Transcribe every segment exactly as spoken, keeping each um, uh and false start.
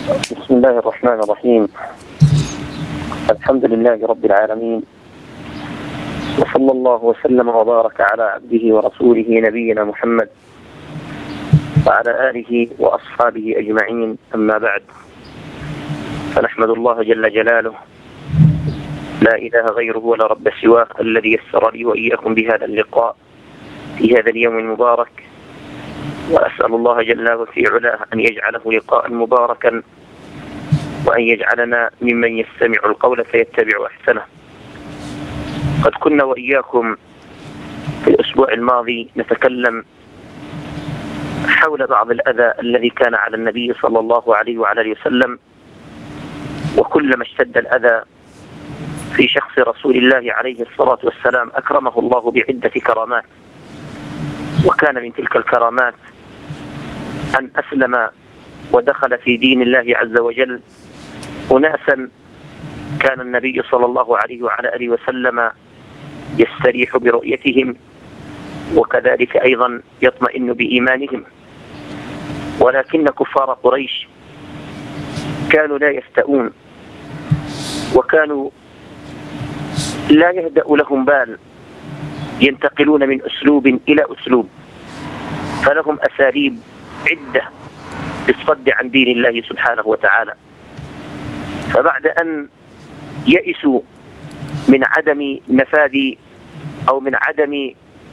بسم الله الرحمن الرحيم. الحمد لله رب العالمين، وصلى الله وسلم وبارك على عبده ورسوله نبينا محمد وعلى آله وأصحابه أجمعين. أما بعد، فنحمد الله جل جلاله، لا إله غيره ولا رب سواه، الذي يسر لي وإياكم بهذا اللقاء في هذا اليوم المبارك، وأسأل الله جل في علاه أن يجعله لقاء مباركا، وأن يجعلنا ممن يستمع القول فيتبع أحسنه. قد كنا وإياكم في الأسبوع الماضي نتكلم حول بعض الأذى الذي كان على النبي صلى الله عليه وعلى آله وسلم، وكلما اشتد الأذى في شخص رسول الله عليه الصلاة والسلام أكرمه الله بعدة كرامات، وكان من تلك الكرامات أن أسلم ودخل في دين الله عز وجل أناسا كان النبي صلى الله عليه وعلى آله وسلم يستريح برؤيتهم، وكذلك أيضا يطمئن بإيمانهم، ولكن كفار قريش كانوا لا يستؤون، وكانوا لا يهدأ لهم بال، ينتقلون من أسلوب إلى أسلوب، فلهم أساليب عدة للصد عن دين الله سبحانه وتعالى. فبعد أن يئسوا من عدم نفاذ أو من عدم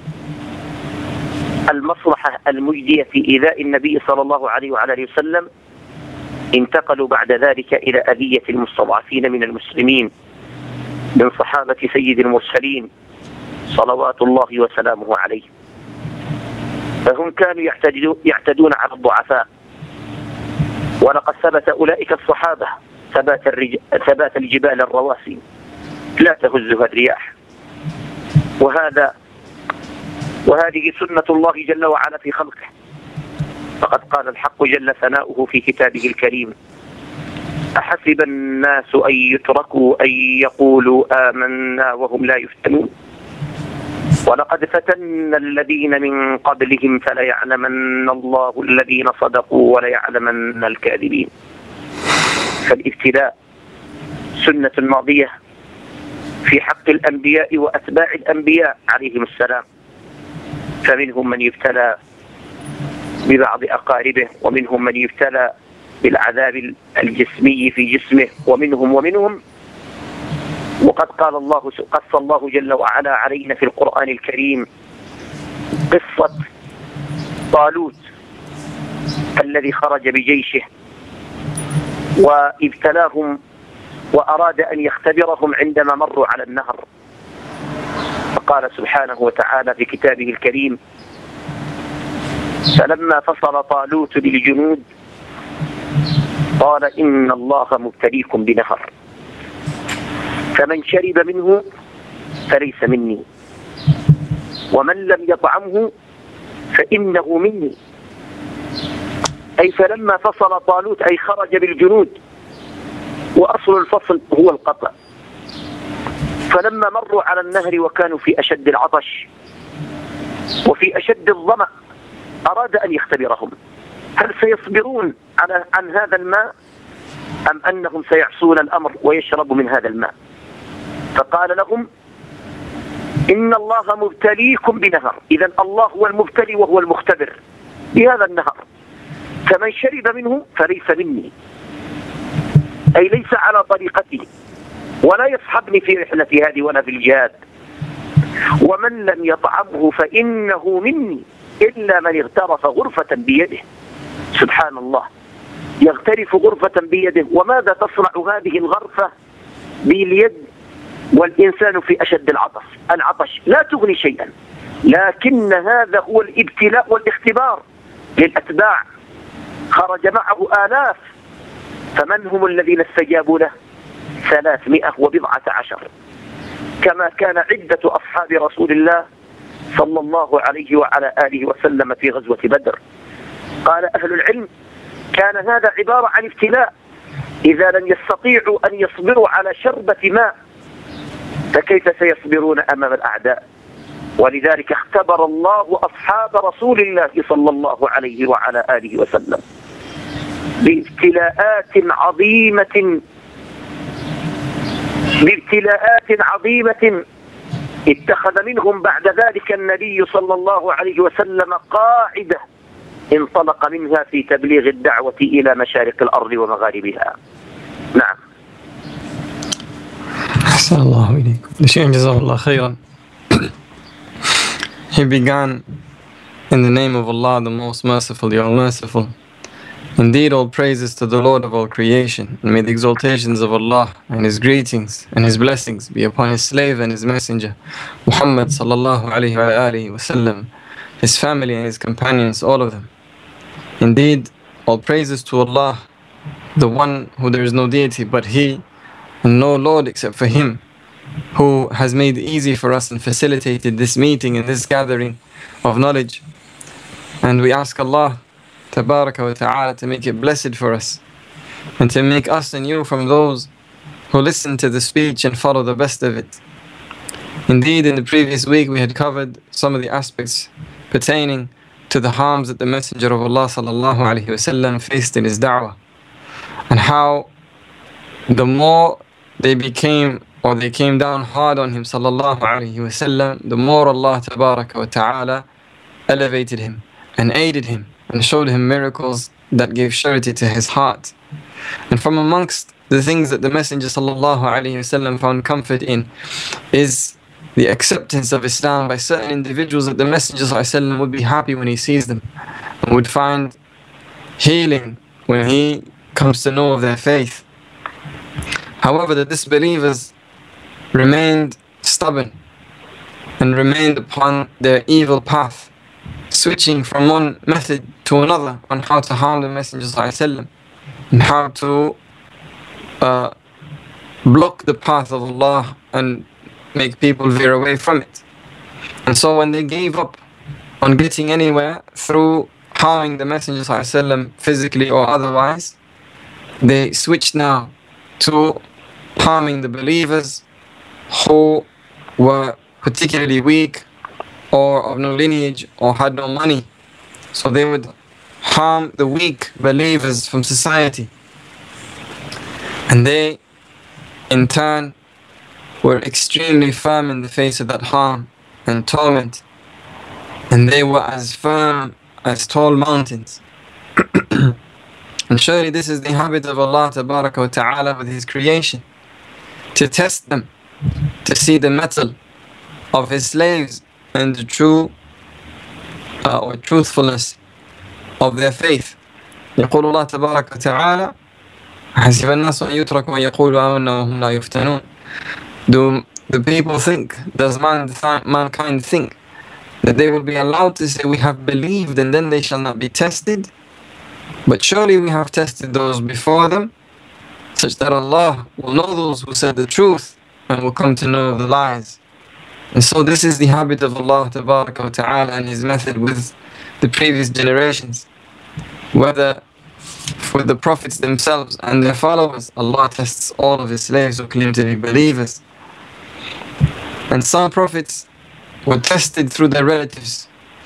المصلحة المجدية في إيذاء النبي صلى الله عليه وعلى آله وسلم، انتقلوا بعد ذلك إلى أذية المستضعفين من المسلمين من صحابة سيد المرسلين صلوات الله وسلامه عليه. فهم كانوا يعتدون على الضعفاء، ولقد ثبت أولئك الصحابة ثبات, الرج... ثبات الجبال الرواسي لا تهزها الرياح، وهذا وهذه سنة الله جل وعلا في خلقه. فقد قال الحق جل ثناؤه في كتابه الكريم: أحسب الناس أن يتركوا أن يقولوا آمنا وهم لا يفتنون، ولقد فتنا الذين من قبلهم فليعلمن الله الذين صدقوا وليعلمن الكاذبين. فالابتلاء سنة ماضية في حق الأنبياء وأتباع الأنبياء عليهم السلام، فمنهم من يبتلى ببعض أقاربه، ومنهم من يبتلى بالعذاب الجسمي في جسمه، ومنهم ومنهم وقد قال الله قص الله جل وعلا علينا في القرآن الكريم قصة طالوت الذي خرج بجيشه وابتلاهم وأراد أن يختبرهم عندما مروا على النهر. فقال سبحانه وتعالى في كتابه الكريم: فلما فصل طالوت بالجنود قال إن الله مبتليكم بنهر فمن شرب منه فليس مني ومن لم يطعمه فإنه مني. أي فلما فصل طالوت أي خرج بالجنود، وأصل الفصل هو القطع، فلما مروا على النهر وكانوا في أشد العطش وفي أشد الظمأ أراد أن يختبرهم: هل سيصبرون على عن هذا الماء أم أنهم سيعصون الأمر ويشربوا من هذا الماء؟ فقال لهم: إن الله مبتليكم بنهر. إذن الله هو المبتلي وهو المختبر بهذا النهر، فمن شرب منه فليس مني، أي ليس على طريقتي ولا يصحبني في رحلتي هذه ولا في الجهاد، ومن لم يطعمه فإنه مني إلا من اغترف غرفة بيده. سبحان الله، يغترف غرفة بيده، وماذا تصنع هذه الغرفة باليد والإنسان في أشد العطش؟ العطش لا تغني شيئا، لكن هذا هو الابتلاء والاختبار للأتباع. خرج معه آلاف، فمن هم الذين استجابوا له؟ ثلاثمائة وبضعة عشر، كما كان عدة أصحاب رسول الله صلى الله عليه وعلى آله وسلم في غزوة بدر. قال أهل العلم: كان هذا عبارة عن ابتلاء، إذا لم يستطيعوا أن يصبروا على شربة ماء فكيف سيصبرون أمام الأعداء؟ ولذلك اختبر الله أصحاب رسول الله صلى الله عليه وعلى آله وسلم. بابتلاءات عظيمة بابتلاءات عظيمة اتخذ منهم بعد ذلك النبي صلى الله عليه وسلم قاعدة انطلق منها في تبليغ الدعوة إلى مشارق الأرض ومغاربها. نعم. أحسن الله إليكم. The Shaykh Jazakallah khairan. He began in the name of Allah, the most merciful, the all-merciful. Indeed, all praises to the Lord of all creation, and may the exaltations of Allah and His greetings and His blessings be upon His slave and His messenger, Muhammad sallallahu alayhi wa alihi wa sallam, his family and his companions, all of them. Indeed, all praises to Allah, the one who there is no deity but He, and no Lord except for Him, who has made it easy for us and facilitated this meeting and this gathering of knowledge. And we ask Allah Tabaraka wa Ta'ala to make it blessed for us, and to make us and you from those who listen to the speech and follow the best of it. Indeed, in the previous week we had covered some of the aspects pertaining to the harms that the Messenger of Allah sallallahu alaihi wasallam faced in his da'wah, and how the more they became or they came down hard on him sallallahu alaihi wasallam, the more Allah Tabaraka wa Ta'ala elevated him and aided him and showed him miracles that gave surety to his heart. And from amongst the things that the Messenger sallallahu alaihi wasallam found comfort in is the acceptance of Islam by certain individuals, that the Messenger sallallahu alaihi wasallam would be happy when he sees them and would find healing when he comes to know of their faith. However, the disbelievers remained stubborn and remained upon their evil path, switching from one method to another on how to harm the Messenger ﷺ and how to uh, block the path of Allah and make people veer away from it. And so when they gave up on getting anywhere through harming the Messenger ﷺ physically or otherwise, they switched now to harming the believers who were particularly weak or of no lineage or had no money. So they would harm the weak believers from society, and they in turn were extremely firm in the face of that harm and torment, and they were as firm as tall mountains. And surely this is the habit of Allah Tabaraka wa Ta'ala with His creation, to test them, to see the mettle of His slaves and the true uh, or truthfulness of their faith. يقول الله تبارك وتعالى حسب الناس أن يتركوا أن يقولوا آمنا وهم لا يفتنون. Do the people think, does mankind think that they will be allowed to say we have believed and then they shall not be tested? But surely we have tested those before them, such that Allah will know those who said the truth and will come to know the lies. And so this is the habit of Allah Tabaraka wa Ta'ala and His method with the previous generations. Whether with the prophets themselves and their followers, Allah tests all of His slaves who claim to be believers. And some prophets were tested through their relatives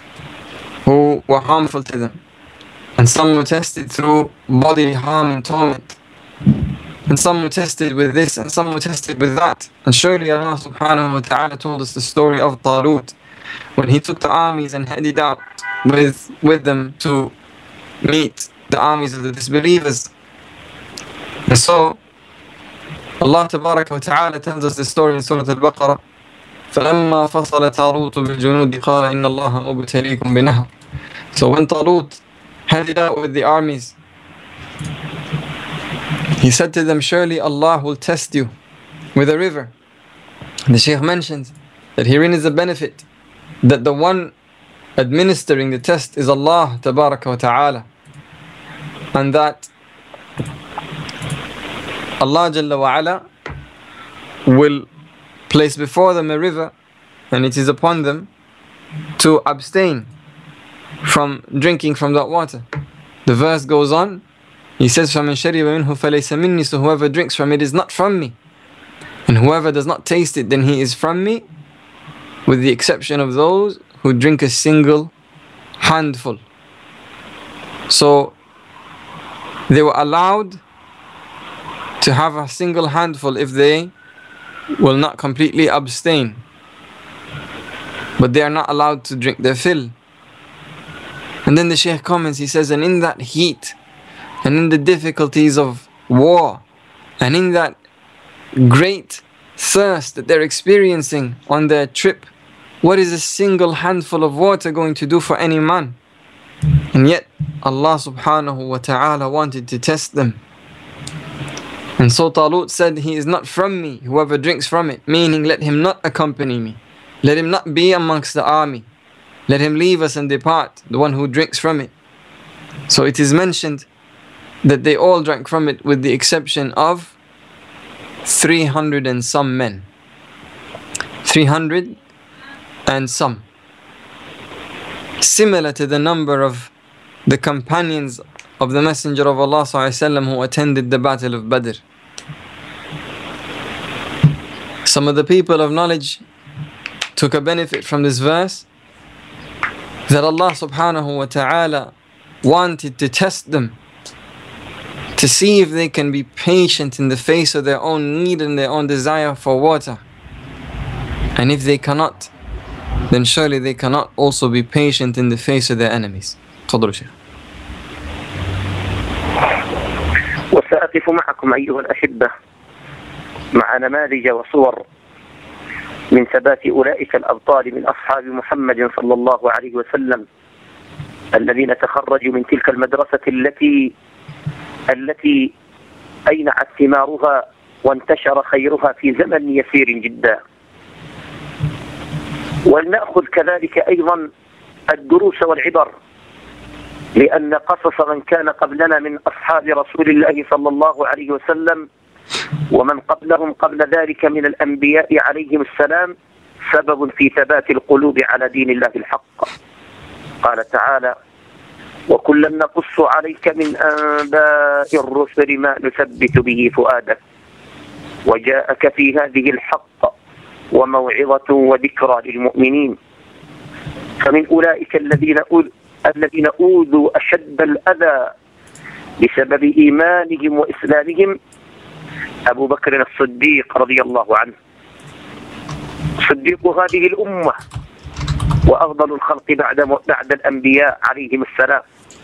who were harmful to them. And some were tested through bodily harm and torment. And some were tested with this, and some were tested with that. And surely Allah subhanahu wa ta'ala told us the story of Talut, when he took the armies and headed out with, with them to meet the armies of the disbelievers. And so Allah tabaraka wa ta'ala tells us the story in Surah Al-Baqarah, فَلَمَّا فَصَلَ طَالُوتُ بِالْجُنُودِ قَالَ إِنَّ اللَّهَ مُبْتَلِيكُم بِنَهْرٍ. So when Talut headed out with the armies, he said to them, surely Allah will test you with a river. The Shaykh mentions that herein is a benefit, that the one administering the test is Allah Tabaraka wa Ta'ala, and that Allah Jalla wa Ala will place before them a river, and it is upon them to abstain from drinking from that water. The verse goes on, he says, فَمَنْ شَرِبَ مِنْهُ فَلَيْسَ مِنِّي. So whoever drinks from it is not from me, and whoever does not taste it, then he is from me, with the exception of those who drink a single handful. So They were allowed to have a single handful if they will not completely abstain, but they are not allowed to drink their fill. And then the Shaykh comments, he says, and in that heat, and in the difficulties of war, and in that great thirst that they're experiencing on their trip, what is a single handful of water going to do for any man? And yet Allah subhanahu wa ta'ala wanted to test them. And so Talut said, he is not from me, whoever drinks from it, meaning let him not accompany me, let him not be amongst the army, let him leave us and depart, the one who drinks from it. So it is mentioned that they all drank from it with the exception of three hundred and some men. three hundred and some. Similar to the number of the companions of the Messenger of Allah sallallahu alaihi wasallam who attended the Battle of Badr. Some of the people of knowledge took a benefit from this verse that Allah subhanahu wa ta'ala wanted to test them, to see if they can be patient in the face of their own need and their own desire for water. And if they cannot, then surely they cannot also be patient in the face of their enemies. تفضلوا شيخ. وسأقف معكم أيها الأحبة مع نماذج وصور من ثبات أولئك الأبطال من أصحاب محمد صلى الله عليه وسلم الذين تخرجوا من تلك المدرسة التي التي أينعت ثمارها وانتشر خيرها في زمن يسير جدا. ولنأخذ كذلك أيضا الدروس والعبر، لأن قصص من كان قبلنا من أصحاب رسول الله صلى الله عليه وسلم ومن قبلهم قبل ذلك من الأنبياء عليهم السلام سبب في ثبات القلوب على دين الله الحق. قال تعالى: وكلا نقص عليك من أنباء الرسل ما نثبت به فؤادك وجاءك في هذه الحق وموعظة وذكرى للمؤمنين. فمن أولئك الذين الذين أوذوا أشد الأذى بسبب إيمانهم وإسلامهم أبو بكر الصديق رضي الله عنه، صديق هذه الأمة وأفضل الخلق بعد بعد الأنبياء عليهم السلام،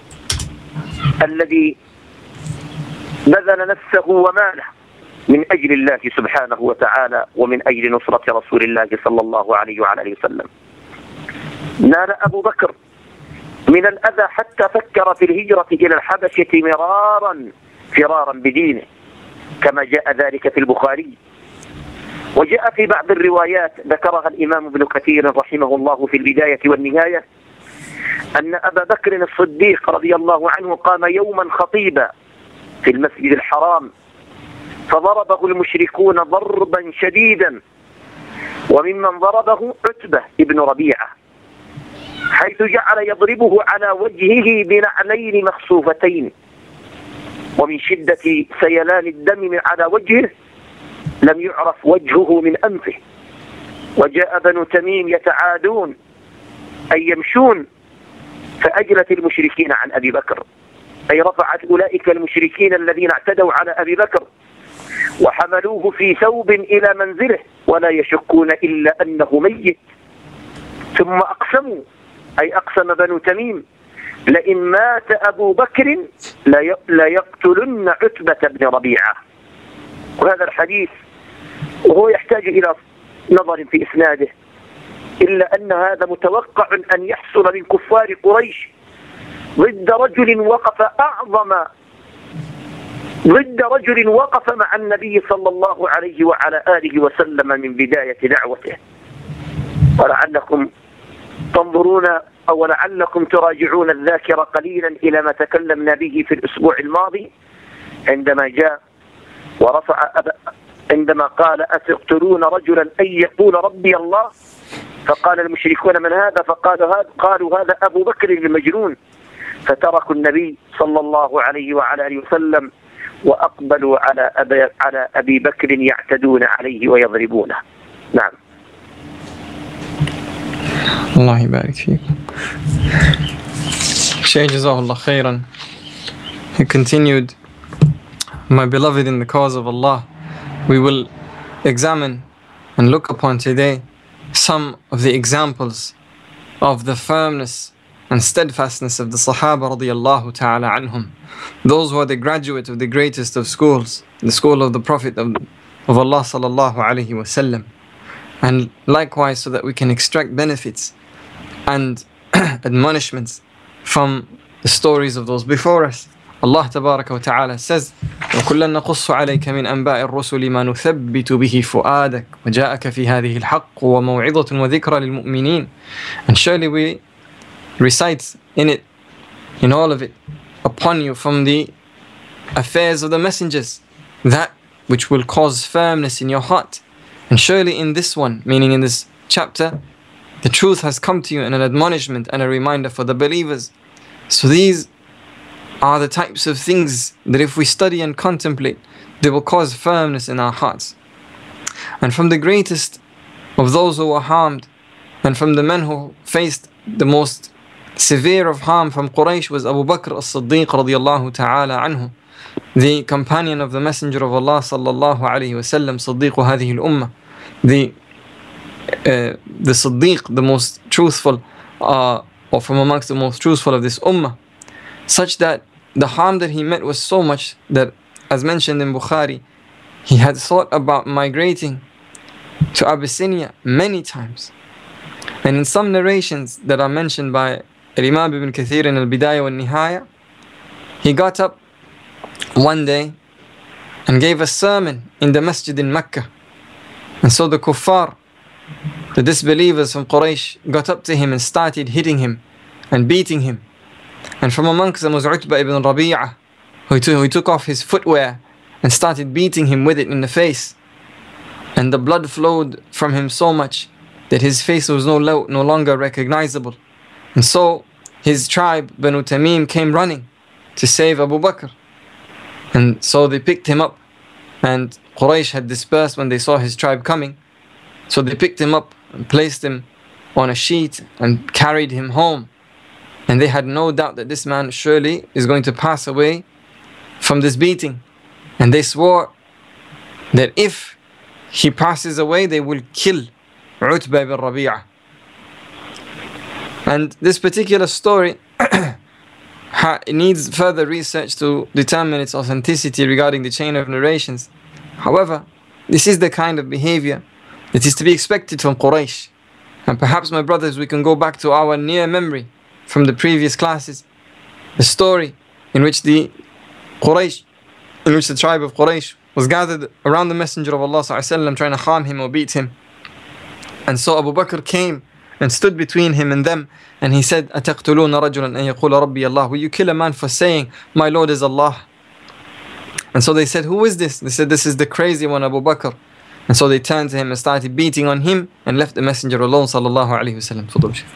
الذي بذل نفسه وماله من أجل الله سبحانه وتعالى ومن أجل نصرة رسول الله صلى الله عليه وعلى آله وسلم. نال أبو بكر من الأذى حتى فكر في الهجرة إلى الحبشة مرارا فرارا بدينه، كما جاء ذلك في البخاري. وجاء في بعض الروايات ذكرها الإمام ابن كثير رحمه الله في البداية والنهاية أن أبا بكر الصديق رضي الله عنه قام يوما خطيبا في المسجد الحرام فضربه المشركون ضربا شديدا، وممن ضربه عتبة ابن ربيعة، حيث جعل يضربه على وجهه بنعلين مخصوفتين، ومن شدة سيلان الدم على وجهه لم يعرف وجهه من أنفه. وجاء بنو تميم يتعادون أي يمشون فأجلت المشركين عن أبي بكر، أي رفعت أولئك المشركين الذين اعتدوا على أبي بكر وحملوه في ثوب إلى منزله ولا يشكون إلا أنه ميت. ثم أقسموا، أي أقسم بنو تميم: لئن مات أبو بكر لا يقتلن عتبة بن ربيعة. وهذا الحديث وهو يحتاج إلى نظر في إسناده، إلا أن هذا متوقع أن يحصل من كفار قريش ضد رجل وقف أعظم ضد رجل وقف مع النبي صلى الله عليه وعلى آله وسلم من بداية دعوته. ولعلكم تنظرون أو لعلكم تراجعون الذاكرة قليلا إلى ما تكلمنا به في الأسبوع الماضي عندما جاء ورفع أبا عندما قال: أتقتلون رجلا أن يقول ربي الله؟ فقال المشركون: من هذا؟ فقالوا هذا قالوا هذا أبو بكر المجنون، فتركوا النبي صلى الله عليه وعلى آله وسلم وأقبلوا على أبي, على أبي بكر يعتدون عليه ويضربونه. نعم. الله يبارك فيكم. Shaykh Jazakallah khairan. He continued My beloved in the cause of Allah, we will examine and look upon today some of the examples of the firmness and steadfastness of the Sahaba radiallahu ta'ala anhum. Those who are the graduates of the greatest of schools, the school of the Prophet of, of Allah sallallahu alayhi wa sallam. And likewise, so that we can extract benefits and admonishments from the stories of those before us. Allah tabaraka wa ta'ala says, وَكُلًّا نَقُصُّ عَلَيْكَ مِنْ أَنْبَاءِ الرُّسُلِ مَا نُثَبِّتُ بِهِ فُؤَادَكَ وَجَاءَكَ فِي هَذِهِ الْحَقُّ وَمَوْعِظَةٌ وَذِكْرَى لِلْمُؤْمِنِينَ. And surely we recite in it, in all of it, upon you from the affairs of the messengers, that which will cause firmness in your heart. And surely in this one, meaning in this chapter, the truth has come to you in an admonishment and a reminder for the believers. So these are the types of things that if we study and contemplate, they will cause firmness in our hearts. And from the greatest of those who were harmed, and from the men who faced the most severe of harm from Quraysh, was Abu Bakr as-Siddiq radiyallahu ta'ala anhu, the companion of the Messenger of Allah sallallahu alayhi wa sallam, Siddiq hadhihi al-ummah, the uh, the Siddiq, the most truthful, uh, or from amongst the most truthful of this ummah, such that the harm that he met was so much that, as mentioned in Bukhari, he had thought about migrating to Abyssinia many times. And in some narrations that are mentioned by Imam Ibn Kathir in Al-Bidayah wa Nihaya, he got up one day and gave a sermon in the masjid in Mecca. And so the kuffar, the disbelievers from Quraysh, got up to him and started hitting him and beating him. And from amongst them was Utbah ibn Rabi'ah, who took, who took off his footwear and started beating him with it in the face. And the blood flowed from him so much that his face was no, lo- no longer recognizable. And so his tribe, Banu Tamim, came running to save Abu Bakr. And so they picked him up, and Quraysh had dispersed when they saw his tribe coming. So they picked him up and placed him on a sheet and carried him home. And they had no doubt that this man surely is going to pass away from this beating. And they swore that if he passes away, they will kill Utbah ibn Rabi'ah. And this particular story it needs further research to determine its authenticity regarding the chain of narrations. However, this is the kind of behavior that is to be expected from Quraysh. And perhaps, my brothers, we can go back to our near memory from the previous classes, the story in which the Quraysh, in which the tribe of Quraysh was gathered around the Messenger of Allah sallallahu alaihi wasallam, trying to harm him or beat him. And so Abu Bakr came and stood between him and them, and he said, أَتَقْتُلُونَ رَجُلًا أَن يَقُولَ رَبِّيَ اللَّهُ. Will you kill a man for saying, my Lord is Allah? And so they said, who is this? They said, this is the crazy one, Abu Bakr. And so they turned to him and started beating on him and left the Messenger alone sallallahu alayhi wa sallam.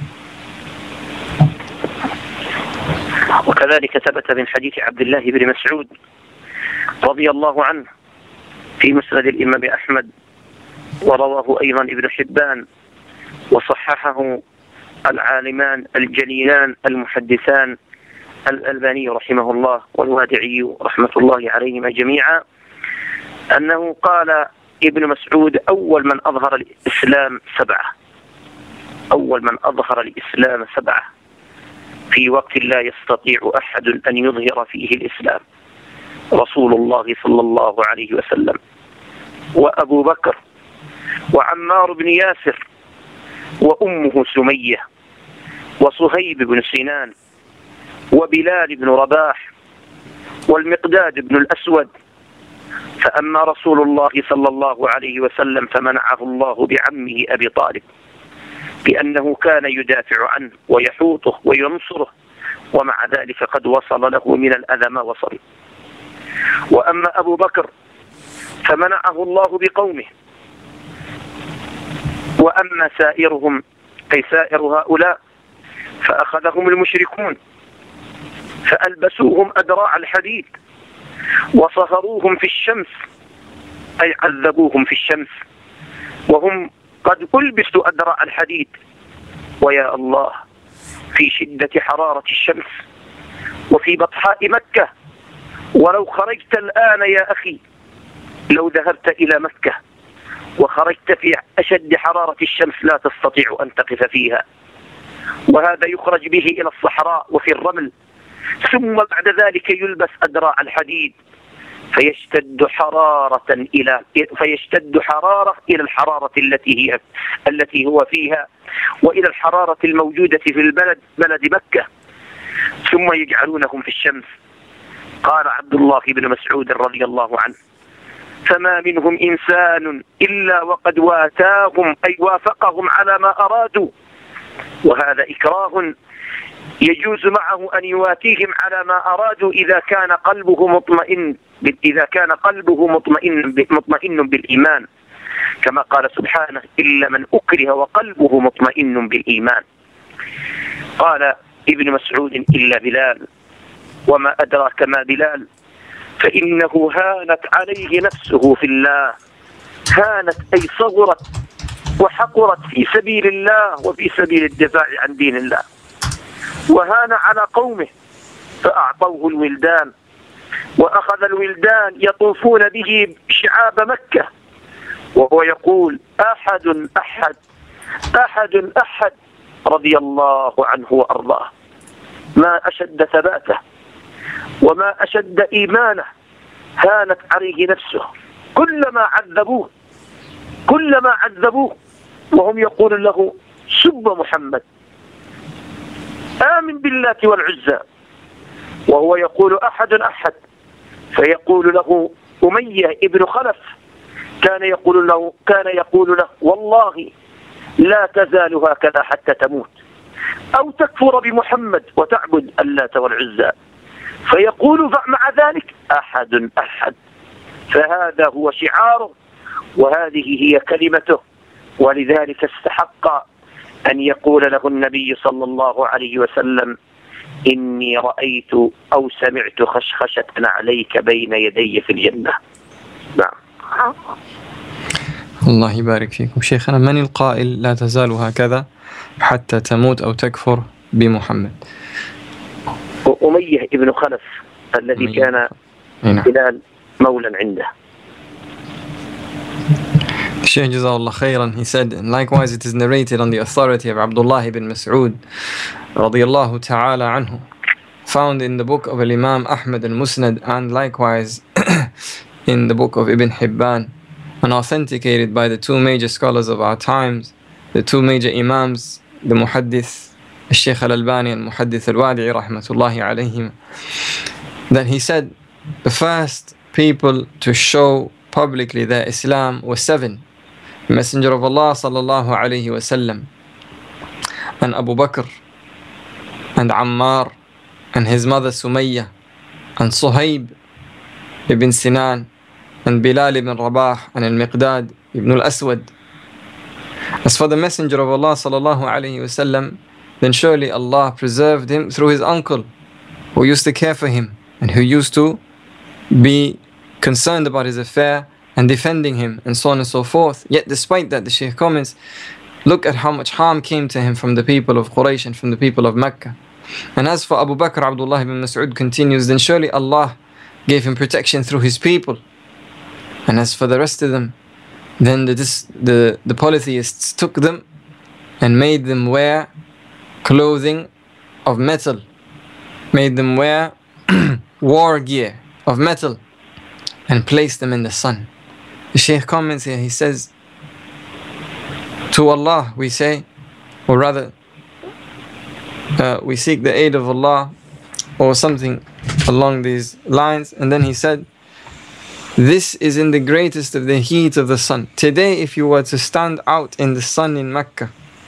وكذلك ثبت من حديث عبد الله بن مسعود رضي الله عنه في مسند الإمام أحمد، ورواه أيضا ابن حبان، وصححه العالمان الجليلان المحدثان الألباني رحمه الله والوادعي رحمة الله عليهما جميعا، أنه قال ابن مسعود: أول من أظهر الإسلام سبعة، أول من أظهر الإسلام سبعة في وقت لا يستطيع أحد أن يظهر فيه الإسلام: رسول الله صلى الله عليه وسلم، وأبو بكر، وعمار بن ياسر، وأمه سمية، وصهيب بن سنان، وبلال بن رباح، والمقداد بن الأسود. فأما رسول الله صلى الله عليه وسلم فمنعه الله بعمه أبي طالب، بأنه كان يدافع عنه ويحوطه وينصره، ومع ذلك قد وصل له من الأذى ما وصل. وأما أبو بكر فمنعه الله بقومه. وأما سائرهم أي سائر هؤلاء فأخذهم المشركون فألبسوهم أدراع الحديد وصهروهم في الشمس، أي عذبوهم في الشمس وهم قد ألبسوا أدراع الحديد، ويا الله في شدة حرارة الشمس وفي بطحاء مكة ولو خرجت الآن يا أخي، لو ذهبت إلى مكة وخرجت في أشد حرارة الشمس لا تستطيع أن تقف فيها، وهذا يخرج به إلى الصحراء وفي الرمل، ثم بعد ذلك يلبس أدراع الحديد فيشتد حرارة إلى فيشتد حرارة إلى الحرارة التي هي التي هو فيها، وإلى الحرارة الموجودة في البلد بلد مكة، ثم يجعلونهم في الشمس. قال عبد الله بن مسعود رضي الله عنه: فما منهم إنسان إلا وقد واتاهم أي وافقهم على ما أرادوا، وهذا إكراه يجوز معه أن يواتيهم على ما أرادوا إذا كان قلبه مطمئن إذا كان قلبه مطمئن مطمئن بالإيمان، كما قال سبحانه: إلا من أكره وقلبه مطمئن بالإيمان. قال ابن مسعود: إلا بلال، وما أدراك ما بلال، فإنه هانت عليه نفسه في الله، هانت أي صغرت وحقرت في سبيل الله وفي سبيل الدفاع عن دين الله، وهان على قومه فأعطوه الولدان، وأخذ الولدان يطوفون به شعاب مكة وهو يقول: أحد أحد أحد أحد، رضي الله عنه وأرضاه. ما أشد ثباته وما أشد إيمانه، هانت عليه نفسه. كلما عذبوه كلما عذبوه وهم يقول له: سب محمد، آمن بالله والعزى، وهو يقول: أحد أحد، فيقول له أمية ابن خلف كان يقول له كان يقول له: والله لا تزال هكذا حتى تموت، أو تكفر بمحمد وتعبد اللات والعزى. فيقول مع ذلك: أحد أحد. فهذا هو شعاره وهذه هي كلمته، ولذلك استحق أن يقول له النبي صلى الله عليه وسلم: إني رأيت أو سمعت خشخشة عليك بين يدي في الجنة. نعم. الله يبارك فيكم شيخنا. من القائل لا تزال هكذا حتى تموت أو تكفر بمحمد؟ أمية ابن خلف الذي أمية. كان بلال مولا عنده. Shaykh Jazakallah khairan, he said, and likewise it is narrated on the authority of Abdullah ibn Mas'ud radiyallahu ta'ala anhu, found in the book of Imam Ahmad al-Musnad, and likewise in the book of Ibn Hibban, and authenticated by the two major scholars of our times, the two major imams, the Muhaddith Shaykh al-Albani and Muhaddith al-Wadi'i rahmatullahi alayhim, that he said the first people to show publicly their Islam were seven: Messenger of Allah sallallahu alayhi wa sallam, and Abu Bakr, and Ammar, and his mother Sumayya, and Suhaib ibn Sinan, and Bilal ibn Rabah, and Al-Miqdad ibn al-Aswad. As for the Messenger of Allah sallallahu alayhi wa sallam, then surely Allah preserved him through his uncle, who used to care for him and who used to be concerned about his affair and defending him, and so on and so forth. Yet despite that, the Shaykh comments, look at how much harm came to him from the people of Quraysh and from the people of Mecca. And as for Abu Bakr, Abdullah ibn Mas'ud continues, then surely Allah gave him protection through his people. And as for the rest of them, then the, the, the polytheists took them and made them wear clothing of metal, made them wear war gear of metal, and placed them in the sun. The Shaykh comments here, he says, to Allah we say, or rather uh, we seek the aid of Allah, or something along these lines. And then he said, this is in the greatest of the heat of the sun. Today if you were to stand out in the sun in Mecca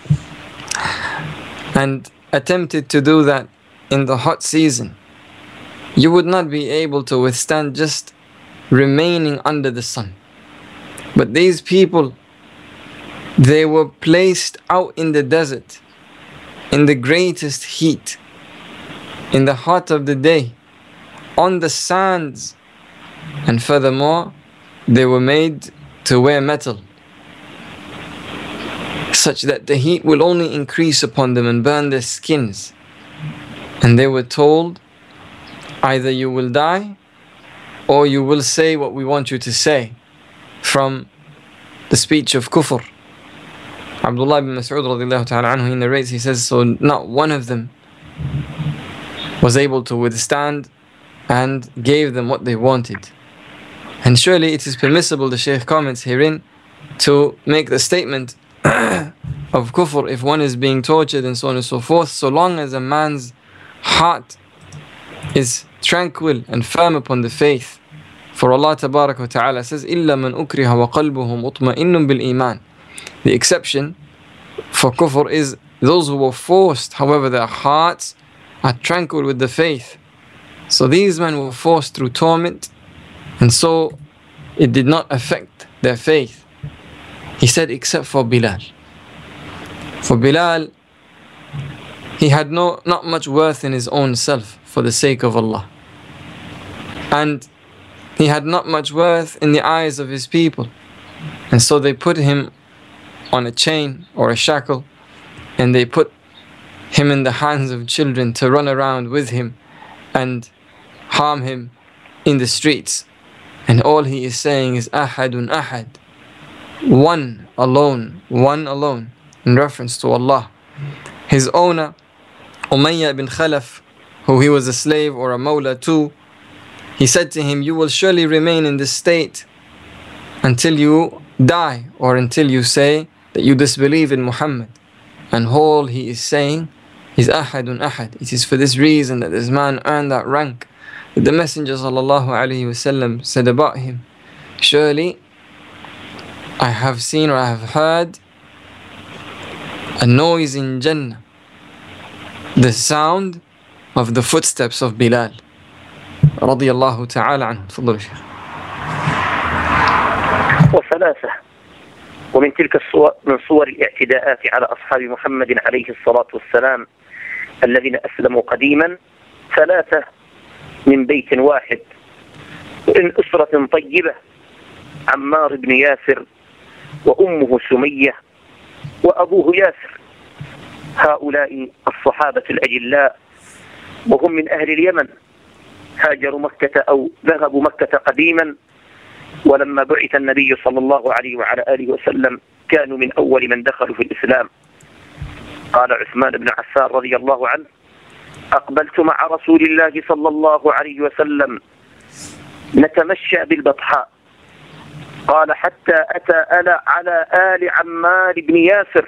and attempted to do that in the hot season, you would not be able to withstand just remaining under the sun. But these people, they were placed out in the desert, in the greatest heat, in the heart of the day, on the sands, and furthermore, they were made to wear metal, such that the heat will only increase upon them and burn their skins. And they were told, either you will die or you will say what we want you to say from the speech of kufr. Abdullah ibn Mas'ud radiallahu ta'ala anhu, he narrates, he says, so not one of them was able to withstand and gave them what they wanted. And surely it is permissible, the Shaykh comments herein, to make the statement of kufr if one is being tortured and so on and so forth, so long as a man's heart is tranquil and firm upon the faith. For Allah tabarak wa ta'ala says, إِلَّا مَنْ أُكْرِهَ وَقَلْبُهُ مُطْمَئِنٌ بِالْإِيمَانِ. The exception for kufr is those who were forced, however their hearts are tranquil with the faith. So these men were forced through torment, and so it did not affect their faith. He said, except for Bilal. For Bilal, he had no not much worth in his own self for the sake of Allah. And he had not much worth in the eyes of his people. And so they put him on a chain or a shackle, and they put him in the hands of children to run around with him and harm him in the streets. And all he is saying is Ahadun Ahad, one alone, one alone, in reference to Allah. His owner, Umayyah ibn Khalaf, who he was a slave or a mawla to, he said to him, you will surely remain in this state until you die, or until you say that you disbelieve in Muhammad. And all he is saying is Ahadun Ahad. It is for this reason that this man earned that rank. The Messenger sallallahu alaihi wasallam said about him, surely I have seen or I have heard a noise in Jannah, the sound of the footsteps of Bilal radiyallahu ta'ala anhu. تفضل شيخ. وثلاثة ومن تلك الصور من صور الاعتداءات على أصحاب محمد عليه الصلاة والسلام الذين أسلموا قديما ثلاثة من بيت واحد وإن أسرة طيبة، عمار بن ياسر وأمه سمية وأبوه ياسر. هؤلاء الصحابة الأجلاء وهم من أهل اليمن، هاجروا مكة أو ذهبوا مكة قديما، ولما بعث النبي صلى الله عليه وعلى آله وسلم كانوا من أول من دخلوا في الإسلام. قال عثمان بن عفان رضي الله عنه: أقبلت مع رسول الله صلى الله عليه وسلم نتمشى بالبطحاء، قال حتى أتى ألا على آل عمار بن ياسر،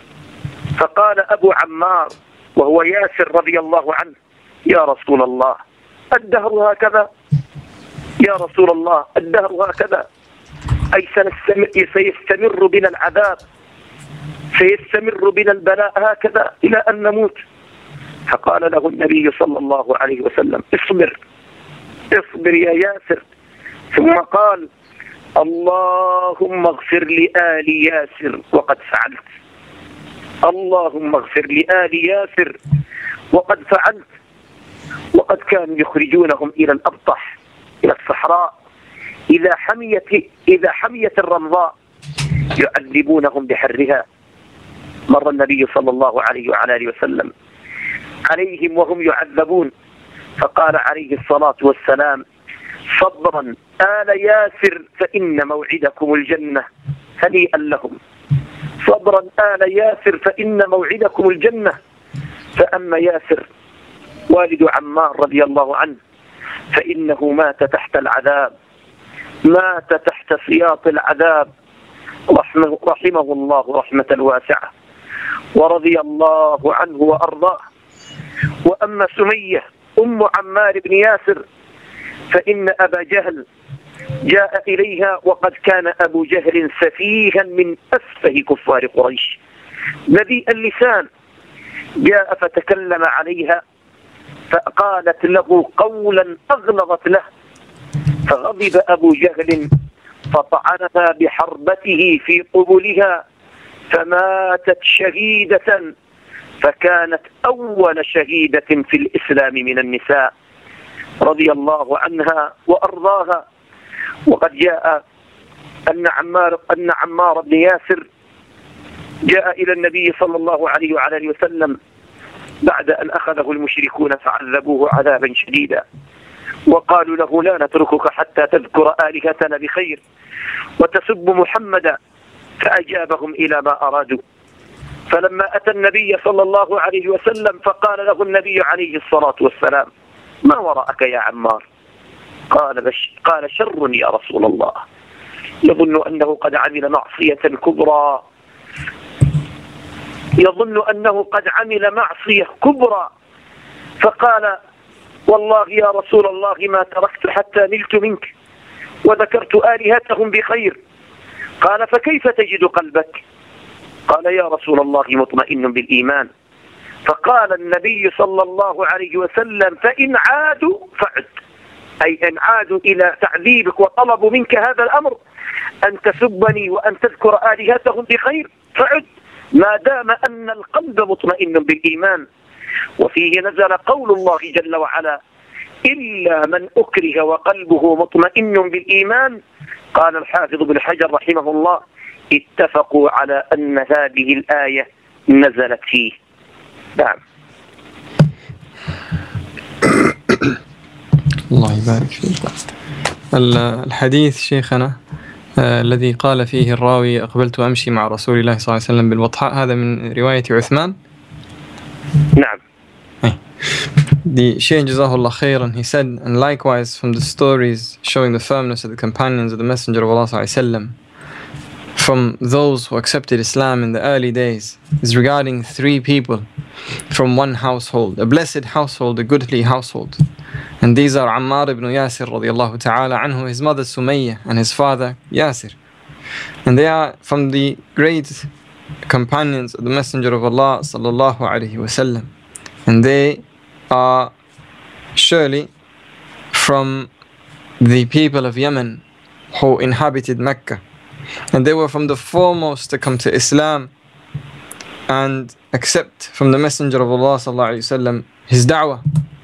فقال أبو عمار وهو ياسر رضي الله عنه: يا رسول الله الدهر هكذا، يا رسول الله الدهر هكذا، أي سيستمر بنا العذاب، سيستمر بنا البلاء هكذا إلى أن نموت. فقال له النبي صلى الله عليه وسلم: اصبر اصبر يا ياسر. ثم قال: اللهم اغفر لآل ياسر وقد فعلت، اللهم اغفر لآل ياسر وقد فعلت. وقد كانوا يخرجونهم إلى الأبطح، إلى الصحراء، إذا حميت إذا حميت الرمضاء يعذبونهم بحرها. مر النبي صلى الله عليه وعلى آله وسلم عليهم وهم يعذبون، فقال عليه الصلاة والسلام: صبرا آل ياسر فإن موعدكم الجنة، هنيئا لهم. صبرا آل ياسر فإن موعدكم الجنة. فأما ياسر والد عمار رضي الله عنه فإنه مات تحت العذاب، مات تحت سياط العذاب، رحمه, رحمه الله رحمة واسعة ورضي الله عنه وأرضاه. وأما سمية أم عمار بن ياسر فإن أبا جهل جاء إليها وقد كان أبو جهل سفيها من أسفه كفار قريش، بذيء اللسان، جاء فتكلم عليها فقالت له قولا أغلظت له، فغضب أبو جهل فطعنها بحربته في قبلها فماتت شهيدة، فكانت أول شهيدة في الإسلام من النساء رضي الله عنها وأرضاها. وقد جاء أن عمار, أن عمار بن ياسر جاء إلى النبي صلى الله عليه وعلى آله وسلم بعد أن أخذه المشركون فعذبوه عذابا شديدا، وقالوا له لا نتركك حتى تذكر آلهتنا بخير وتسب محمدا، فأجابهم إلى ما أرادوا. فلما أتى النبي صلى الله عليه وسلم فقال له النبي عليه الصلاة والسلام: ما وراءك يا عمار؟ قال بش قال شر يا رسول الله، يظن أنه قد عمل معصية كبرى يظن أنه قد عمل معصية كبرى فقال: والله يا رسول الله ما تركت حتى نلت منك وذكرت آلهتهم بخير. قال: فكيف تجد قلبك؟ قال: يا رسول الله مطمئن بالإيمان. فقال النبي صلى الله عليه وسلم: فإن عادوا فعد، أي إن عادوا إلى تعذيبك وطلبوا منك هذا الأمر أن تسبني وأن تذكر آلهتهم بخير فعد، ما دام أن القلب مطمئن بالإيمان. وفيه نزل قول الله جل وعلا: إلا من أكره وقلبه مطمئن بالإيمان. قال الحافظ بن حجر رحمه الله: اتفقوا على أن هذه الآية نزلت فيه. نعم. الله يبارك فيك. الحديث شيخنا آه الذي قال فيه الراوي: أقبلت أمشي مع رسول الله صلى الله عليه وسلم بالبطحاء، هذا من رواية عثمان. نعم. The Shaykh Jazahullah Khairan, he said, and likewise from the stories showing the firmness of the companions of the Messenger of Allah sallallahu alaihi wasallam, from those who accepted Islam in the early days, is regarding three people from one household, a blessed household, a goodly household. And these are Ammar ibn Yasir radiallahu ta'ala anhu, his mother Sumayyah, and his father Yasir. And they are from the great companions of the Messenger of Allah sallallahu alaihi wasallam. And they are surely from the people of Yemen who inhabited Mecca. And they were from the foremost to come to Islam and accept from the Messenger of Allah sallallahu alaihi wasallam his da'wah.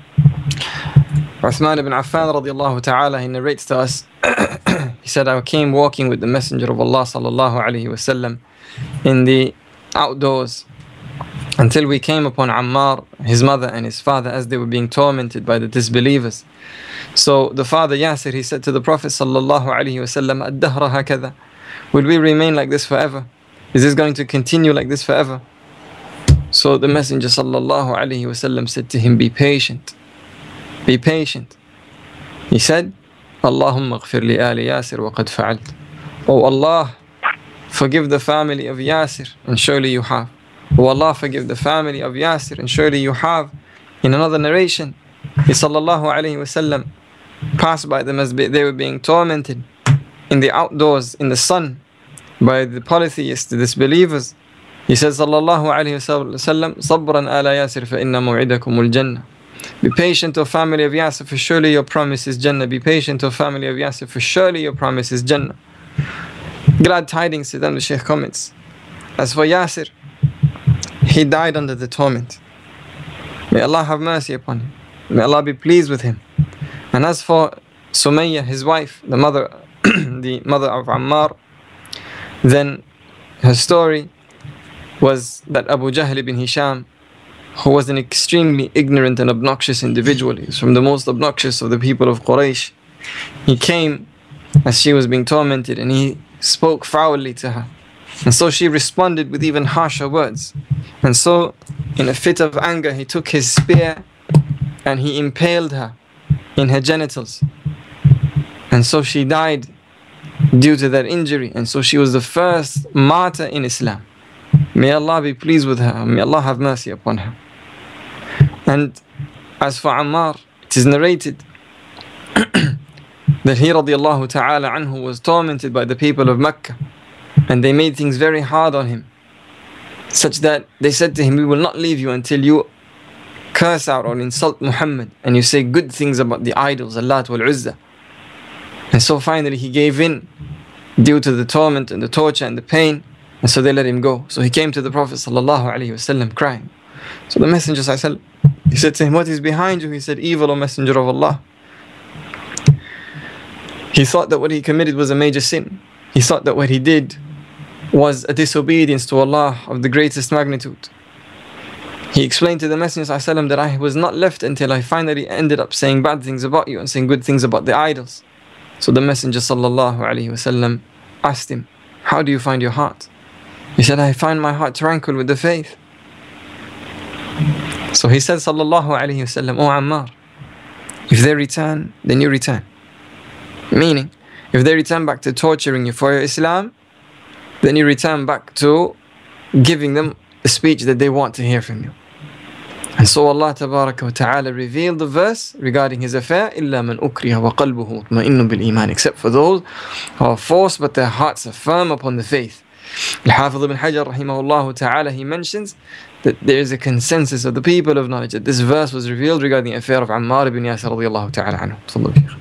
Uthman ibn Affan radiallahu ta'ala, he narrates to us, he said, I came walking with the Messenger of Allah sallallahu alaihi wasallam in the outdoors until we came upon Ammar, his mother and his father, as they were being tormented by the disbelievers. So the father Yasir, he said to the Prophet sallallahu alaihi wasallam, ad-dahra hakadha, will we remain like this forever? Is this going to continue like this forever? So the Messenger sallallahu alaihi wasallam said to him, be patient, be patient. He said, Allahumma ghfir li ali Yasir wa qad fa'alt. Oh Allah, forgive the family of Yasir, and surely you have. Oh Allah, forgive the family of Yasir, and surely you have. In another narration, he sallallahu alaihi wasallam passed by them as they were being tormented in the outdoors, in the sun, by the polytheists, the disbelievers. He says, sallallahu alaihi wasallam, sabran ala Yasir fa inna maw'idakumul jannah. Be patient, O family of Yasir, for surely your promise is Jannah. Be patient, O family of Yasir, for surely your promise is Jannah. Glad tidings to them, the Shaykh comments. As for Yasir, he died under the torment. May Allah have mercy upon him. May Allah be pleased with him. And as for Sumayyah, his wife, the mother, the mother of Ammar, then her story was that Abu Jahl ibn Hisham, who was an extremely ignorant and obnoxious individual, he was from the most obnoxious of the people of Quraysh, he came as she was being tormented and he spoke foully to her. And so she responded with even harsher words. And so, in a fit of anger, he took his spear and he impaled her in her genitals. And so she died due to that injury. And so she was the first martyr in Islam. May Allah be pleased with her. May Allah have mercy upon her. And as for Ammar, it is narrated that he radiallahu ta'ala anhu was tormented by the people of Mecca. And they made things very hard on him, such that they said to him, we will not leave you until you curse out or insult Muhammad and you say good things about the idols, Allat wal Uzza. And so finally he gave in due to the torment and the torture and the pain, and so they let him go. So he came to the Prophet sallallahu alaihi wasallam crying. So the Messenger sallallahu alaihi wasallam, he said to him, what is behind you? He said, evil, O Messenger of Allah. He thought that what he committed was a major sin. He thought that what he did was a disobedience to Allah of the greatest magnitude. He explained to the Messenger ﷺ that I was not left until I finally ended up saying bad things about you and saying good things about the idols. So the Messenger ﷺ asked him, how do you find your heart? He said, I find my heart tranquil with the faith. So he said, sallallahu alayhi wasallam, O Ammar, if they return, then you return. Meaning, if they return back to torturing you for your Islam, then you return back to giving them the speech that they want to hear from you. And so Allah Tabaraka wa Ta'ala revealed the verse regarding his affair, إِلَّا مَنْ أُكْرِهَ وَقَلْبُهُ مُطْمَئِنٌ بِالْإِيمَانِ, except for those who are forced but their hearts are firm upon the faith. Al-Hafiz ibn Hajar rahimahullah ta'ala, he mentions that there is a consensus of the people of knowledge that this verse was revealed regarding the affair of Ammar ibn Yasir radiyallahu ta'ala anhu.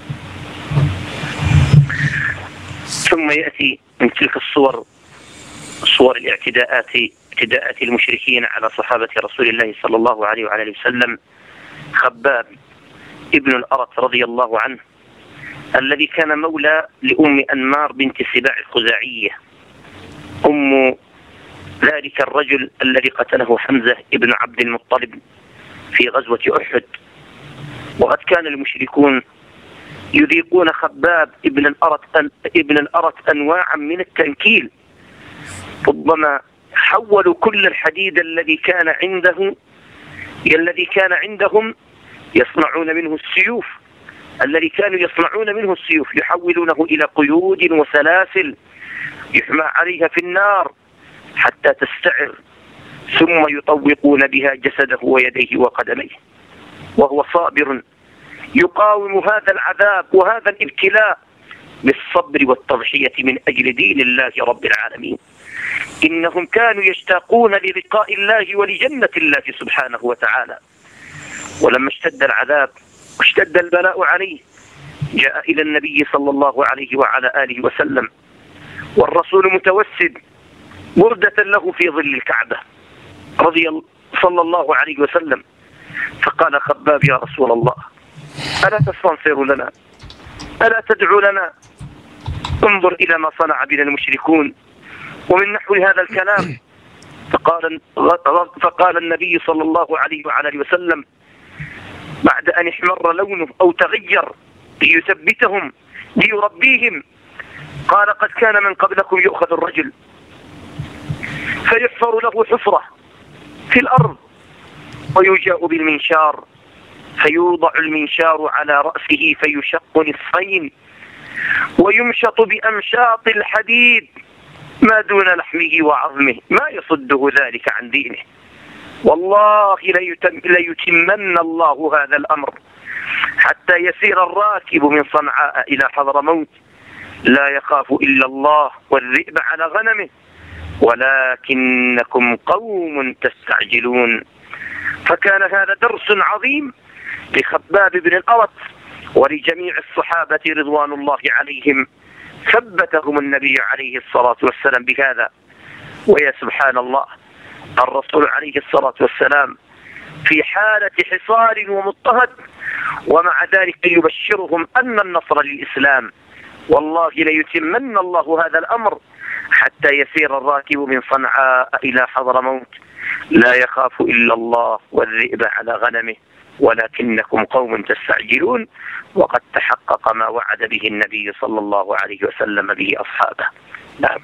ثم يأتي من تلك الصور صور الاعتداءات اعتداءات المشركين على صحابة رسول الله صلى الله عليه وعلى وسلم خباب ابن الأرت رضي الله عنه، الذي كان مولى لأم أنمار بنت سباع الخزاعية، أم ذلك الرجل الذي قتله حمزة ابن عبد المطلب في غزوة أحد. وقد كان المشركون يذيقون خباب ابن الأرت ابن الأرت أنواعا من التنكيل، ربما حولوا كل الحديد الذي كان عنده الذي كان عندهم يصنعون منه السيوف الذي كانوا يصنعون منه السيوف يحولونه إلى قيود وسلاسل يحمى عليها في النار حتى تستعر، ثم يطوقون بها جسده ويديه وقدميه، وهو صابر يقاوم هذا العذاب وهذا الابتلاء بالصبر والتضحية من أجل دين الله رب العالمين. إنهم كانوا يشتاقون للقاء الله ولجنة الله سبحانه وتعالى. ولما اشتد العذاب واشتد البلاء عليه جاء إلى النبي صلى الله عليه وعلى آله وسلم والرسول متوسد بردة له في ظل الكعبة رضي صلى الله عليه وسلم، فقال خباب يا رسول الله ألا تستنصر لنا؟ ألا تدعو لنا؟ انظر إلى ما صنع بنا المشركون ومن نحو هذا الكلام. فقال, فقال النبي صلى الله عليه وعلى آله وسلم بعد أن احمر لونه أو تغير ليثبتهم ليربيهم، قال قد كان من قبلكم يؤخذ الرجل فيحفر له حفرة في الأرض ويجاء بالمنشار فيوضع المنشار على رأسه فيشق نصفين ويمشط بأمشاط الحديد ما دون لحمه وعظمه ما يصده ذلك عن دينه. والله ليتمن الله هذا الأمر حتى يسير الراكب من صنعاء إلى حضرموت لا يخاف إلا الله والذئب على غنمه ولكنكم قوم تستعجلون. فكان هذا درس عظيم لخباب بن الأرت ولجميع الصحابة رضوان الله عليهم، ثبتهم النبي عليه الصلاة والسلام بهذا. ويا سبحان الله، الرسول عليه الصلاة والسلام في حالة حصار ومضطهد ومع ذلك يبشرهم أن النصر للإسلام. والله ليتمن الله هذا الأمر حتى يسير الراكب من صنعاء إلى حضرموت لا يخاف إلا الله والذئب على غنمه ولكنكم قوم تستعجلون. وقد تحقق ما وعد به النبي صلى الله عليه وسلم به أصحابه. نعم.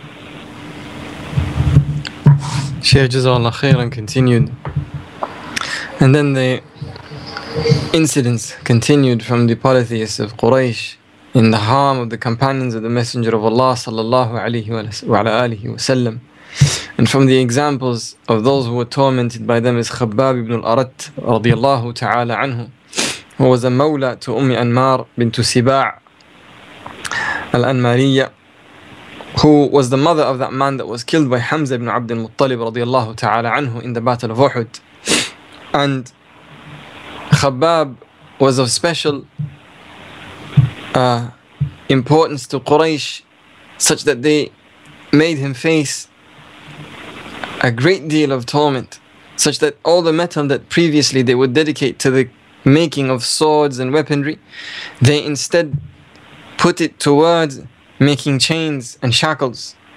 Shaykh Jazakallah khairan continued, and then the incidents continued from the polytheists of Quraysh in the harm of the companions of the Messenger of Allah sallallahu alayhi wa alihi wasallam. And from the examples of those who were tormented by them is Khabbab ibn al-Arat radiyallahu ta'ala anhu, who was a mawla to Umm Anmar bint Siba' al-Anmariyya, who was the mother of that man that was killed by Hamza ibn Abd al-Muttalib radiyallahu ta'ala anhu in the Battle of Uhud. And Khabbab was of special uh, importance to Quraysh, such that they made him face a great deal of torment, such that all the metal that previously they would dedicate to the making of swords and weaponry, they instead put it towards making chains and shackles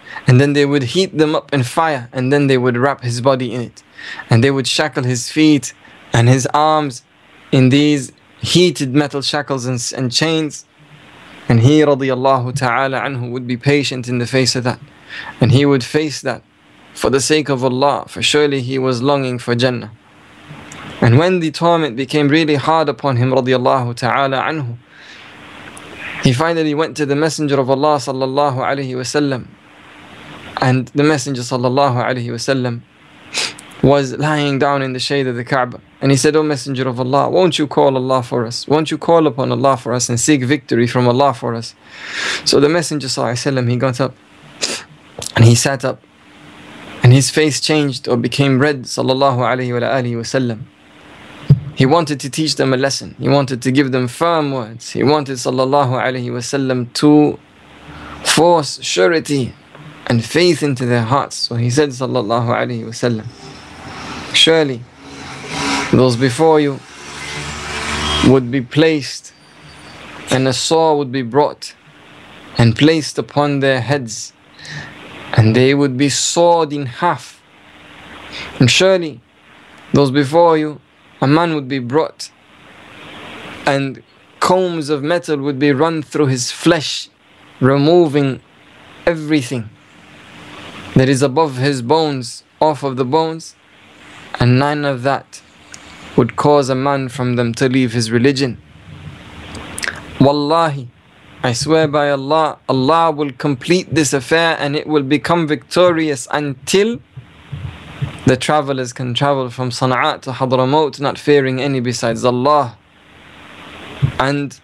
and then they would heat them up in fire, and then they would wrap his body in it, and they would shackle his feet and his arms in these heated metal shackles and, and chains. And he radiyallahu ta'ala anhu would be patient in the face of that, and he would face that for the sake of Allah, for surely he was longing for Jannah. And when the torment became really hard upon him radiyallahu ta'ala anhu, he finally went to the Messenger of Allah sallallahu alayhi wasallam, and the Messenger sallallahu alayhi wasallam was lying down in the shade of the Kaaba, and he said, "O Messenger of Allah, won't you call Allah for us? Won't you call upon Allah for us and seek victory from Allah for us?" So the Messenger sallallahu alayhi wasallam, he got up and he sat up, and his face changed or became red sallallahu alayhi wa alihi wasallam. He wanted to teach them a lesson. He wanted to give them firm words. He wanted sallallahu alayhi wasallam to force surety and faith into their hearts. So he said sallallahu alayhi wasallam, "Surely those before you would be placed, and a saw would be brought and placed upon their heads, and they would be sawed in half. And surely those before you, a man would be brought, and combs of metal would be run through his flesh, removing everything that is above his bones off of the bones, and none of that would cause a man from them to leave his religion. Wallahi, I swear by Allah, Allah will complete this affair and it will become victorious until the travelers can travel from Sana'a to Hadramaut, not fearing any besides Allah. And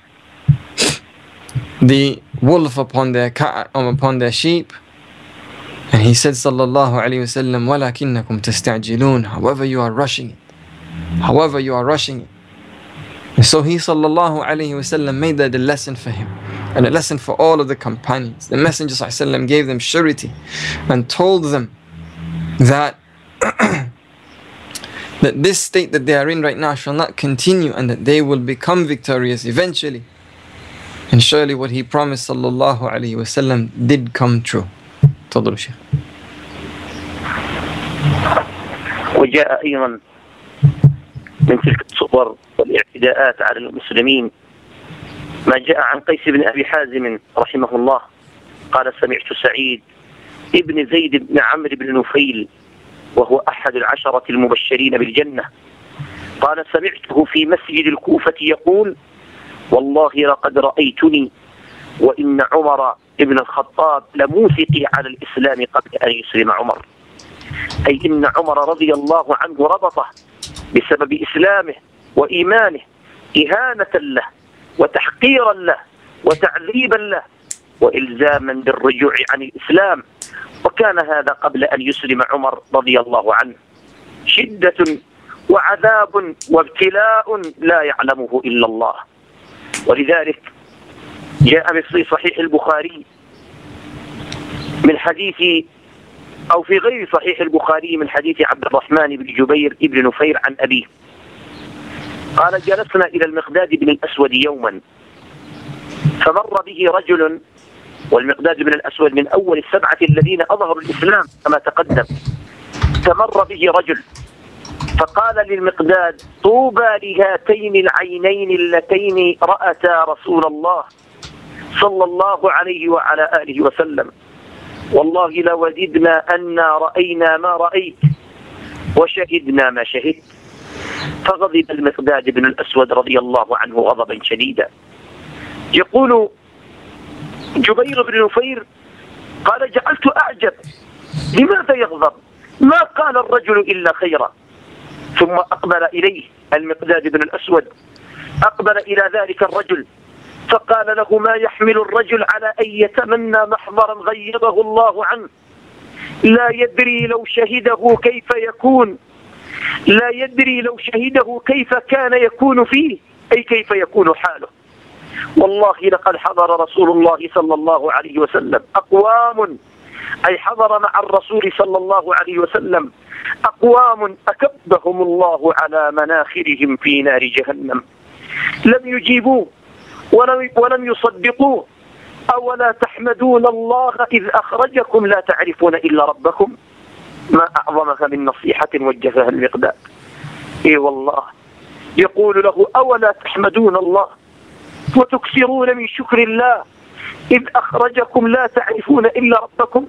the wolf upon their cat, um, upon their sheep." And he said sallallahu alayhi wasallam, "Walakinnakum tasta'jilun." However you are rushing it. However you are rushing it. And so he sallallahu alayhi wasallam made that a lesson for him, and a lesson for all of the companions. The Messenger sallallahu alayhi wasallam gave them surety and told them that that this state that they are in right now shall not continue, and that they will become victorious eventually. And surely what he promised sallallahu alayhi wasallam did come true. تفضل شيخ. وجاء أيضا من تلك الصور والاعتداءات على المسلمين ما جاء عن قيس بن أبي حازم رحمه الله قال: سمعت سعيد ابن زيد بن عمرو بن نفيل وهو أحد العشرة المبشرين بالجنة، قال: سمعته في مسجد الكوفة يقول: والله لقد رأيتني وإن عمر ابن الخطاب لموثقي على الإسلام قبل أن يسلم عمر. أي إن عمر رضي الله عنه ربطه بسبب إسلامه وإيمانه إهانة له وتحقيرا له وتعذيبا له وإلزاما بالرجوع عن الإسلام، وكان هذا قبل أن يسلم عمر رضي الله عنه. شدة وعذاب وابتلاء لا يعلمه إلا الله. ولذلك جاء في صحيح البخاري من حديث أو في غير صحيح البخاري من حديث عبد الرحمن بن جبير بن نفير عن أبيه قال: جلسنا إلى المقداد بن الأسود يوما فمر به رجل، والمقداد بن الأسود من أول السبعة الذين أظهروا الإسلام كما تقدم. فمر به رجل فقال للمقداد: طوبى لهاتين العينين اللتين رأتا رسول الله صلى الله عليه وعلى آله وسلم، والله لوددنا أنا رأينا ما رأيت وشهدنا ما شهدت. فغضب المقداد بن الأسود رضي الله عنه غضبا شديدا. يقول جبير بن نفير قال: جعلت أعجب لماذا يغضب؟ ما قال الرجل إلا خيرا. ثم أقبل إليه المقداد بن الأسود، أقبل إلى ذلك الرجل فقال له: ما يحمل الرجل على أن يتمنى محضرا غيبه الله عنه، لا يدري لو شهده كيف يكون، لا يدري لو شهده كيف كان يكون فيه، أي كيف يكون حاله. والله لقد حضر رسول الله صلى الله عليه وسلم أقوام، أي حضر مع الرسول صلى الله عليه وسلم أقوام أكبهم الله على مناخرهم في نار جهنم، لم يجيبوه ولم ولم يصدقوه أولا تحمدون الله إذ أخرجكم لا تعرفون إلا ربكم. ما أعظمها من نصيحة وجهها المقداد. إي والله يقول له أولا تحمدون الله وتكثرون من شكر الله إذ أخرجكم لا تعرفون إلا ربكم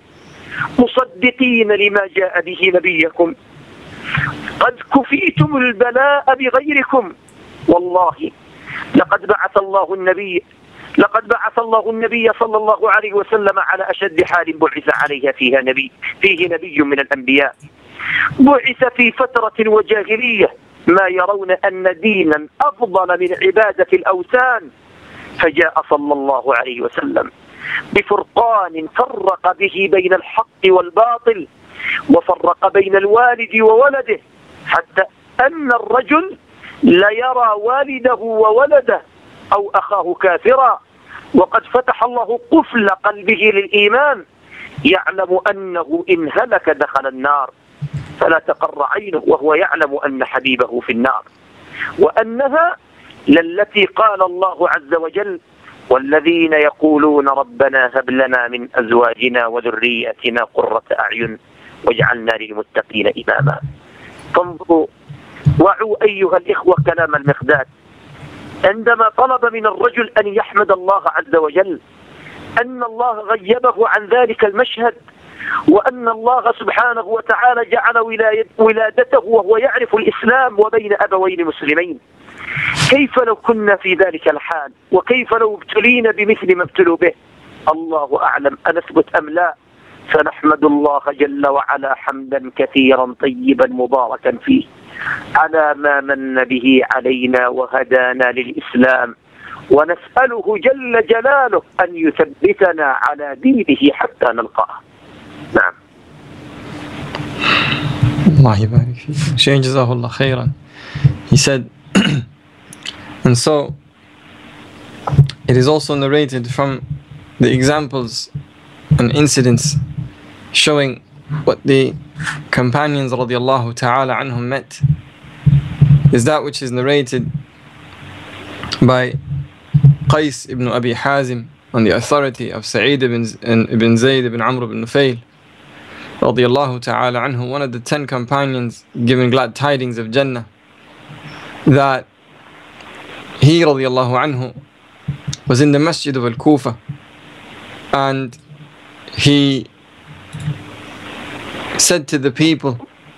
مصدقين لما جاء به نبيكم قد كفيتم البلاء بغيركم. والله لقد بعث الله النبي لقد بعث الله النبي صلى الله عليه وسلم على أشد حال بعث عليها فيها نبي فيه نبي من الأنبياء. بعث في فترة وجاهلية ما يرون أن دينا أفضل من عبادة الأوثان، فجاء صلى الله عليه وسلم بفرقان فرق به بين الحق والباطل وفرق بين الوالد وولده، حتى أن الرجل ليرى والده وولده أو أخاه كافرا وقد فتح الله قفل قلبه للإيمان، يعلم أنه إن هلك دخل النار فلا تقر عينه وهو يعلم أن حبيبه في النار، وأنها للتي قال الله عز وجل والذين يقولون ربنا هب لنا من أزواجنا وذرياتنا قرة أعين واجعلنا للمتقين إماما. فانظروا وعوا أيها الإخوة كلام المقداد عندما طلب من الرجل أن يحمد الله عز وجل أن الله غيبه عن ذلك المشهد، وأن الله سبحانه وتعالى جعل ولادته وهو يعرف الإسلام وبين أبوين مسلمين. كيف لو كنا في ذلك الحال، وكيف لو ابتلينا بمثل ما ابتلوا به؟ الله أعلم أنثبت أم لا. فنحمد الله جل وعلا حمدا كثيرا طيبا مباركا فيه على ما من به علينا وهدانا للإسلام، ونسأله جل جلاله أن يثبتنا على دينه حتى نلقاه. نعم. الله يبارك فيك. Shaykh Jazakallah khairan. He said, and so it is also narrated from the examples and incidents showing what the companions radiallahu ta'ala anhum met is that which is narrated by Qais ibn Abi Hazim on the authority of Sa'id ibn, ibn Zayd ibn Amr ibn Nufayl radiallahu ta'ala anhu, one of the ten companions giving glad tidings of Jannah, that he radiallahu anhu was in the masjid of Al-Kufa and he said to the people,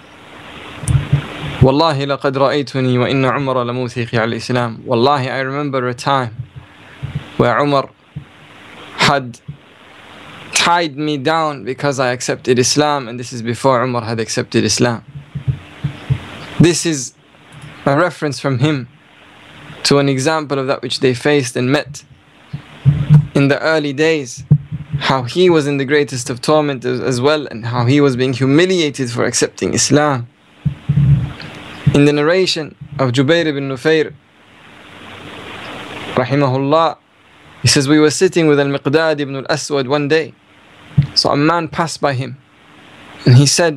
Wallahi laqad ra'aytuni wa inna Umar lamuthiqi al-Islam. Wallahi, I remember a time where Umar had tied me down because I accepted Islam, and this is before Umar had accepted Islam. This is a reference from him to an example of that which they faced and met in the early days, how he was in the greatest of torment as, as well, and how he was being humiliated for accepting Islam. In the narration of Jubair ibn Nufayr rahimahullah, he says, we were sitting with Al-Miqdad ibn al-Aswad one day, so a man passed by him and he said,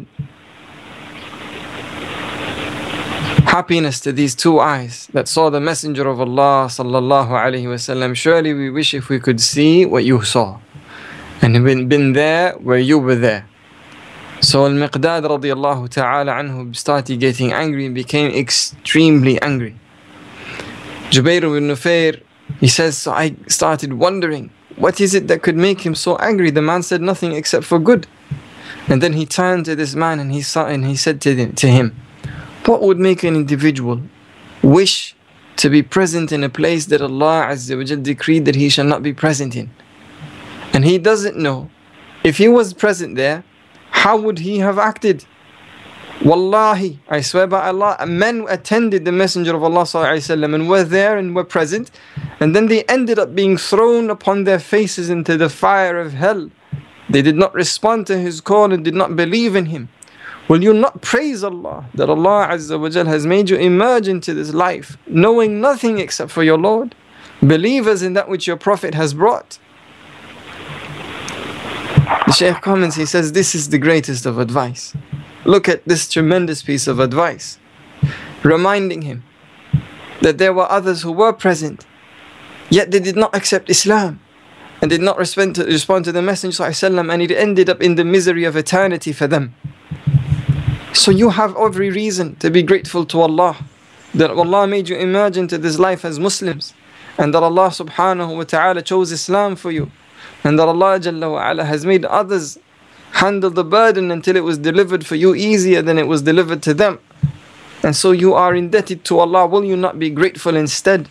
happiness to these two eyes that saw the Messenger of Allah sallallahu alaihi wasallam. Surely we wish if we could see what you saw and been, been there where you were there. So Al-Miqdad radiallahu ta'ala anhu started getting angry and became extremely angry. Jubair ibn Nufayr, he says, so I started wondering, what is it that could make him so angry? The man said nothing except for good. And then he turned to this man and he saw and he said to him, to him, what would make an individual wish to be present in a place that Allah Azza wa Jal decreed that he shall not be present in? And he doesn't know. If he was present there, how would he have acted? Wallahi, I swear by Allah, men attended the Messenger of Allah sallallahu alaihi wasallam and were there and were present, and then they ended up being thrown upon their faces into the fire of hell. They did not respond to his call and did not believe in him. Will you not praise Allah that Allah Azza wa Jal has made you emerge into this life knowing nothing except for your Lord, believers in that which your Prophet has brought? The Shaykh comments, he says, this is the greatest of advice. Look at this tremendous piece of advice, reminding him that there were others who were present, yet they did not accept Islam. and did not respond to, respond to the Messenger ﷺ, and it ended up in the misery of eternity for them. So you have every reason to be grateful to Allah that Allah made you emerge into this life as Muslims, and that Allah subhanahu wa ta'ala chose Islam for you, and that Allah Jalla wa Ala has made others handle the burden until it was delivered for you easier than it was delivered to them. And so you are indebted to Allah. Will you not be grateful instead?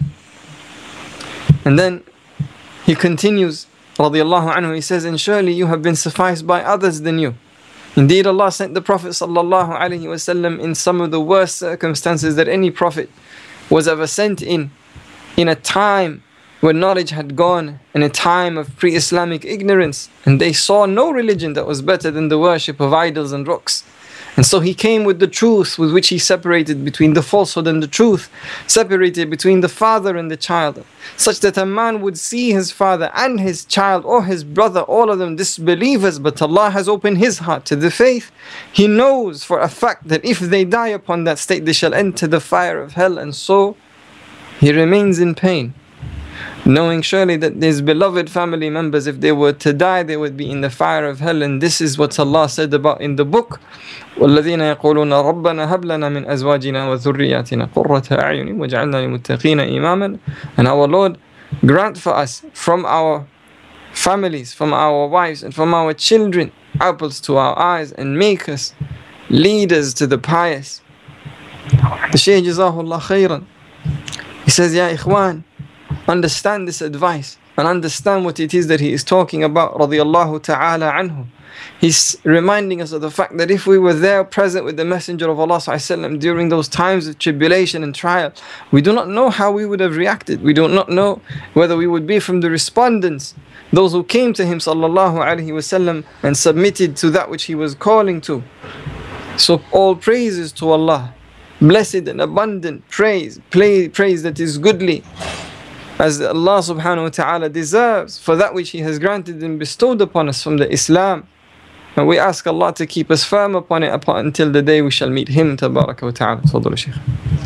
And then he continues, radiallahu anhu, he says, and surely you have been sufficed by others than you. Indeed, Allah sent the Prophet sallallahu alaihi wasallam in some of the worst circumstances that any Prophet was ever sent in, in a time when knowledge had gone, in a time of pre-Islamic ignorance, and they saw no religion that was better than the worship of idols and rocks. And so he came with the truth, with which he separated between the falsehood and the truth, separated between the father and the child, such that a man would see his father and his child or his brother, all of them disbelievers, but Allah has opened his heart to the faith. He knows for a fact that if they die upon that state, they shall enter the fire of hell, and so he remains in pain, knowing surely that his beloved family members, if they were to die, they would be in the fire of hell. And this is what Allah said about in the book, وَالَّذِينَ يَقُولُونَ رَبَّنَا هَبْ لَنَا مِنْ أَزْوَاجِنَا وَذُرِّيَّاتِنَا قُرَّةَ أَعْيُنٍ وَاجْعَلْنَا لِلْمُتَّقِينَ إِمَامًا. And our Lord, grant for us from our families, from our wives and from our children, apples to our eyes, and make us leaders to the pious. The Shaykh Jazahullah khairan, he says, Ya Ikhwan, understand this advice and understand what it is that he is talking about, radiyallahu ta'ala anhu. He's reminding us of the fact that if we were there present with the Messenger of Allah ﷺ during those times of tribulation and trial, we do not know how we would have reacted. We do not know whether we would be from the respondents, those who came to him sallallahu alaihi wasallam and submitted to that which he was calling to. So all praise is to Allah, blessed and abundant praise, praise that is goodly, as Allah subhanahu wa ta'ala deserves for that which He has granted and bestowed upon us from the Islam. And we ask Allah to keep us firm upon it upon, until the day we shall meet Him tabaraka wa ta'ala. تفضل شيخ.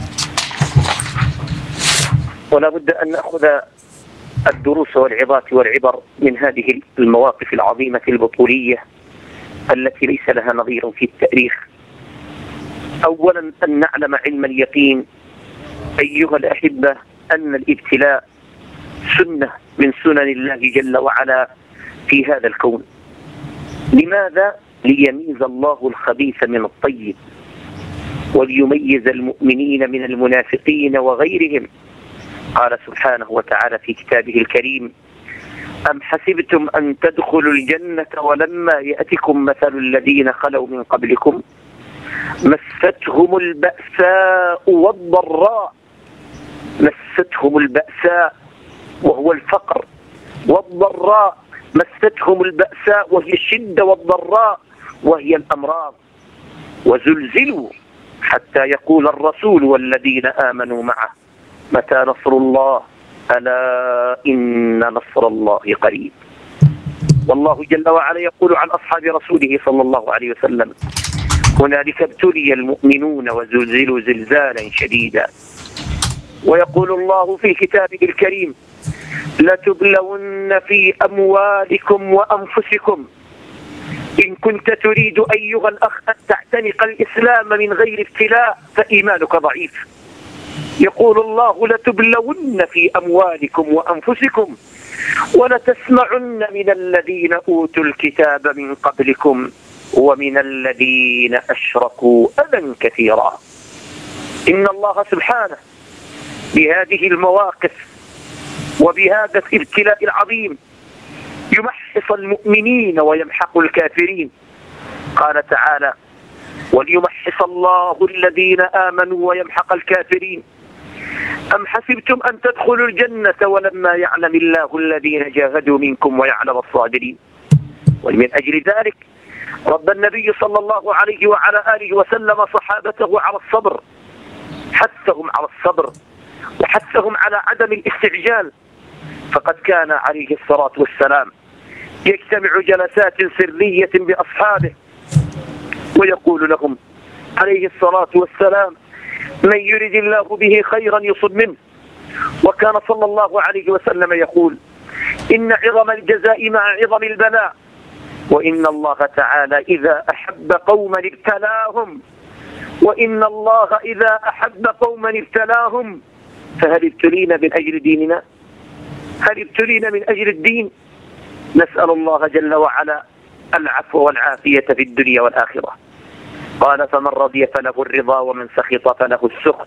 ولا بد أن نأخذ الدروس والعظات والعبر من هذه المواقف العظيمة البطولية التي ليس لها نظير في التاريخ. أولا أن نعلم علم اليقين أيها الأحبة أن الابتلاء سنة من سنن الله جل وعلا في هذا الكون. لماذا؟ ليميز الله الخبيث من الطيب، وليميز المؤمنين من المنافقين وغيرهم. قال سبحانه وتعالى في كتابه الكريم: أم حسبتم أن تدخلوا الجنة ولما يأتكم مثل الذين خلوا من قبلكم مستهم البأساء والضراء. مستهم البأساء وهو الفقر، والضراء مستهم البأساء وهي الشدة، والضراء وهي الأمراض، وزلزلوا حتى يقول الرسول والذين آمنوا معه متى نصر الله ألا إن نصر الله قريب. والله جل وعلا يقول عن أصحاب رسوله صلى الله عليه وسلم: هنالك ابتلي المؤمنون وزلزلوا زلزالا شديدا. ويقول الله في كتابه الكريم: لتبلون في أموالكم وأنفسكم إن كنت تريد أيها الأخ أن تعتنق الإسلام من غير ابتلاء فإيمانك ضعيف. يقول الله: لتبلون في أموالكم وأنفسكم ولتسمعن من الذين أوتوا الكتاب من قبلكم ومن الذين أشركوا أذى كثيرا. إن الله سبحانه بهذه المواقف وبهذا الابتلاء العظيم يمحص المؤمنين ويمحق الكافرين. قال تعالى: وليمحص الله الذين آمنوا ويمحق الكافرين. أم حسبتم أن تدخلوا الجنة ولما يعلم الله الذين جاهدوا منكم ويعلم الصابرين. ومن أجل ذلك رب النبي صلى الله عليه وعلى آله وسلم صحابته على الصبر، حثهم على الصبر وحثهم على عدم الاستعجال. فقد كان عليه الصلاة والسلام يجتمع جلسات سرية بأصحابه ويقول لهم عليه الصلاة والسلام: من يرد الله به خيرا يصب منه. وكان صلى الله عليه وسلم يقول: إن عظم الجزاء مع عظم البلاء، وإن الله تعالى إذا أحب قوما ابتلاهم، وإن الله إذا أحب قوما ابتلاهم. فهل ابتلينا من أجل ديننا؟ هل ابتلينا من أجل الدين؟ نسأل الله جل وعلا العفو والعافية في الدنيا والآخرة. قال فمن رضي فله الرضا ومن سخط فله السخط.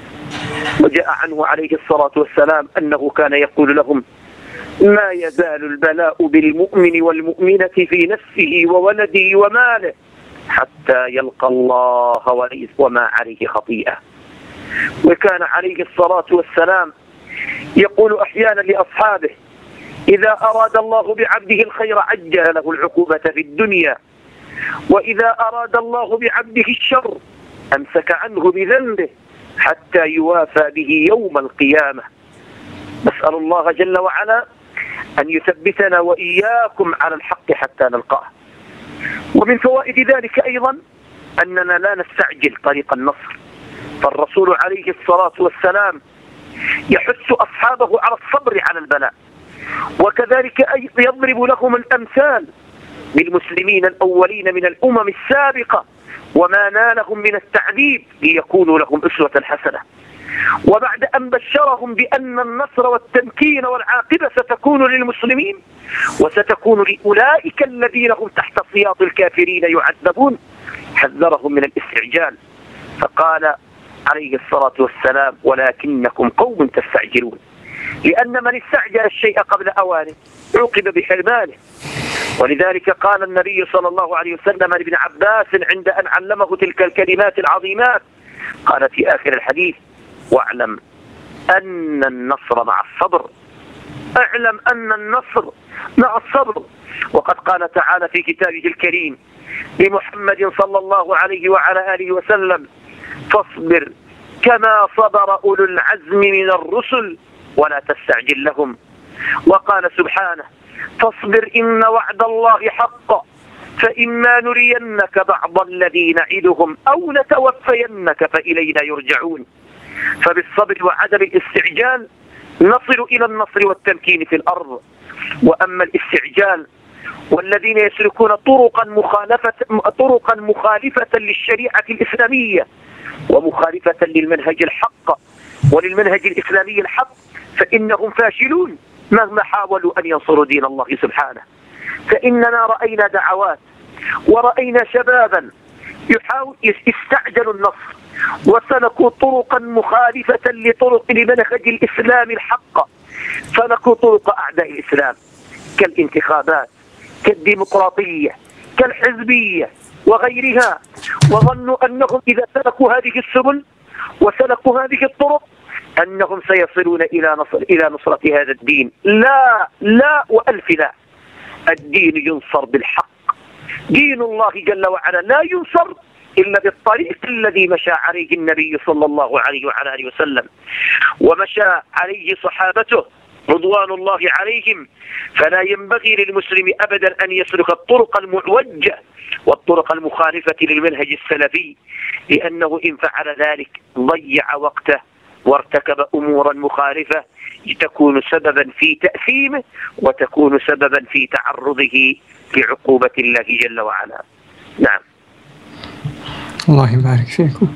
وجاء عنه عليه الصلاة والسلام أنه كان يقول لهم: ما يزال البلاء بالمؤمن والمؤمنة في نفسه وولده وماله حتى يلقى الله وليس وما عليه خطيئة. وكان عليه الصلاة والسلام يقول أحيانا لأصحابه: إذا أراد الله بعبده الخير عجل له العقوبة في الدنيا، وإذا أراد الله بعبده الشر أمسك عنه بذنبه حتى يوافى به يوم القيامة. نسأل الله جل وعلا أن يثبتنا وإياكم على الحق حتى نلقاه. ومن فوائد ذلك أيضا أننا لا نستعجل طريق النصر، فالرسول عليه الصلاة والسلام يحث أصحابه على الصبر على البلاء، وكذلك يضرب لهم الأمثال بالمسلمين الأولين من الأمم السابقة وما نالهم من التعذيب ليكونوا لهم أسوة حسنة. وبعد أن بشرهم بأن النصر والتمكين والعاقبة ستكون للمسلمين وستكون لأولئك الذين هم تحت سياط الكافرين يعذبون، حذرهم من الاستعجال، فقال عليه الصلاة والسلام: ولكنكم قوم تستعجلون. لأن من استعجل الشيء قبل أوانه عوقب بحرمانه. ولذلك قال النبي صلى الله عليه وسلم لابن عباس عند أن علمه تلك الكلمات العظيمات، قال في آخر الحديث: واعلم أن النصر مع الصبر. اعلم أن النصر مع الصبر. وقد قال تعالى في كتابه الكريم لمحمد صلى الله عليه وعلى آله وسلم: فاصبر كما صبر أولو العزم من الرسل ولا تستعجل لهم. وقال سبحانه: فاصبر إن وعد الله حق فإما نرينك بعض الذي نعدهم أو نتوفينك فإلينا يرجعون. فبالصبر وعدم الاستعجال نصل إلى النصر والتمكين في الأرض. وأما الاستعجال والذين يسلكون طرقا مخالفة, طرقا مخالفة للشريعة الإسلامية ومخالفة للمنهج الحق وللمنهج الإسلامي الحق فإنهم فاشلون مهما حاولوا أن ينصروا دين الله سبحانه. فإننا رأينا دعوات ورأينا شبابا يحاول يستعجلوا النصر وسلكوا طرقا مخالفة لطرق لمنهج الإسلام الحق، سلكوا طرق أعداء الإسلام كالانتخابات كالديمقراطية كالحزبية وغيرها، وظنوا أنهم إذا سلكوا هذه السبل وسلكوا هذه الطرق أنهم سيصلون إلى نصر إلى نصرة هذا الدين. لا لا وألف لا. الدين ينصر بالحق. دين الله جل وعلا لا ينصر إلا بالطريق الذي مشى عليه النبي صلى الله عليه وعلى آله وسلم ومشى عليه صحابته رضوان الله عليهم. فلا ينبغي للمسلم أبدا أن يسلك الطرق المعوجة والطرق المخالفة للمنهج السلفي، لأنه إن فعل ذلك ضيع وقته وارتكب أمورا مخالفة تكون سببا في تأثيمه وتكون سببا في تعرضه لعقوبة الله جل وعلا. نعم. الله يبارك فيكم.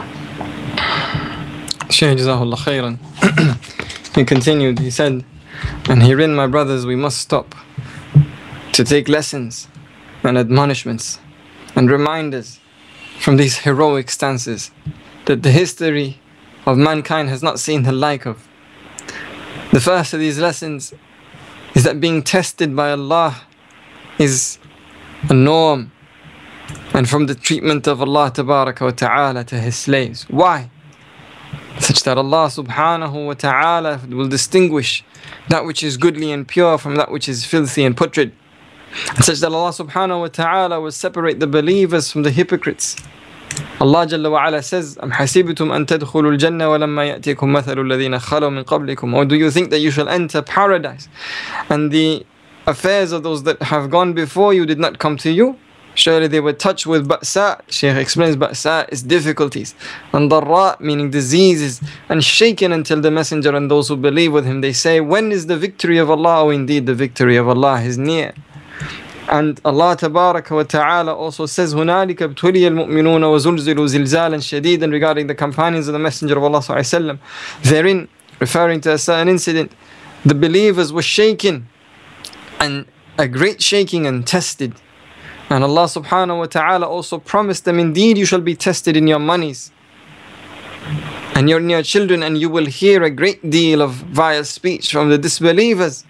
Shaykh Jazakallah khairan. He continued, he said, and herein, my brothers, we must stop to take lessons and admonishments and reminders from these heroic stances that the history of mankind has not seen the like of. The first of these lessons is that being tested by Allah is a norm, and from the treatment of Allah Tabaraka wa Ta'ala to His slaves. Why? Such that Allah Subhanahu wa Ta'ala will distinguish that which is goodly and pure from that which is filthy and putrid, and such that Allah Subhanahu wa Ta'ala will separate the believers from the hypocrites. Allah Jalla wa Ala says, أَمْ حَسِبْتُمْ أَن تَدْخُلُوا الْجَنَّةَ وَلَمَّا يَأْتِكُمْ مَثَلُ الَّذِينَ خَلَوْا مِن قَبْلِكُمْ. Or do you think that you shall enter paradise and the affairs of those that have gone before you did not come to you? Surely they were touched with ba'sa. Shaykh explains ba'sa is difficulties. And darra meaning diseases. And shaken until the messenger and those who believe with him, they say, when is the victory of Allah? Oh, indeed the victory of Allah is near. And Allah Tabaraka wa Ta'ala also says, هُنَالِكَ ابْتُلِيَ الْمُؤْمِنُونَ وَزُلْزِلُوا زِلْزَالًا شَدِيدًا, regarding the companions of the Messenger of Allah Sallallahu Alaihi Wasallam. Therein, referring to a certain incident, the believers were shaken, and a great shaking and tested. And Allah Subhanahu wa Ta'ala also promised them, indeed you shall be tested in your monies and your, in your children, and you will hear a great deal of vile speech from the disbelievers.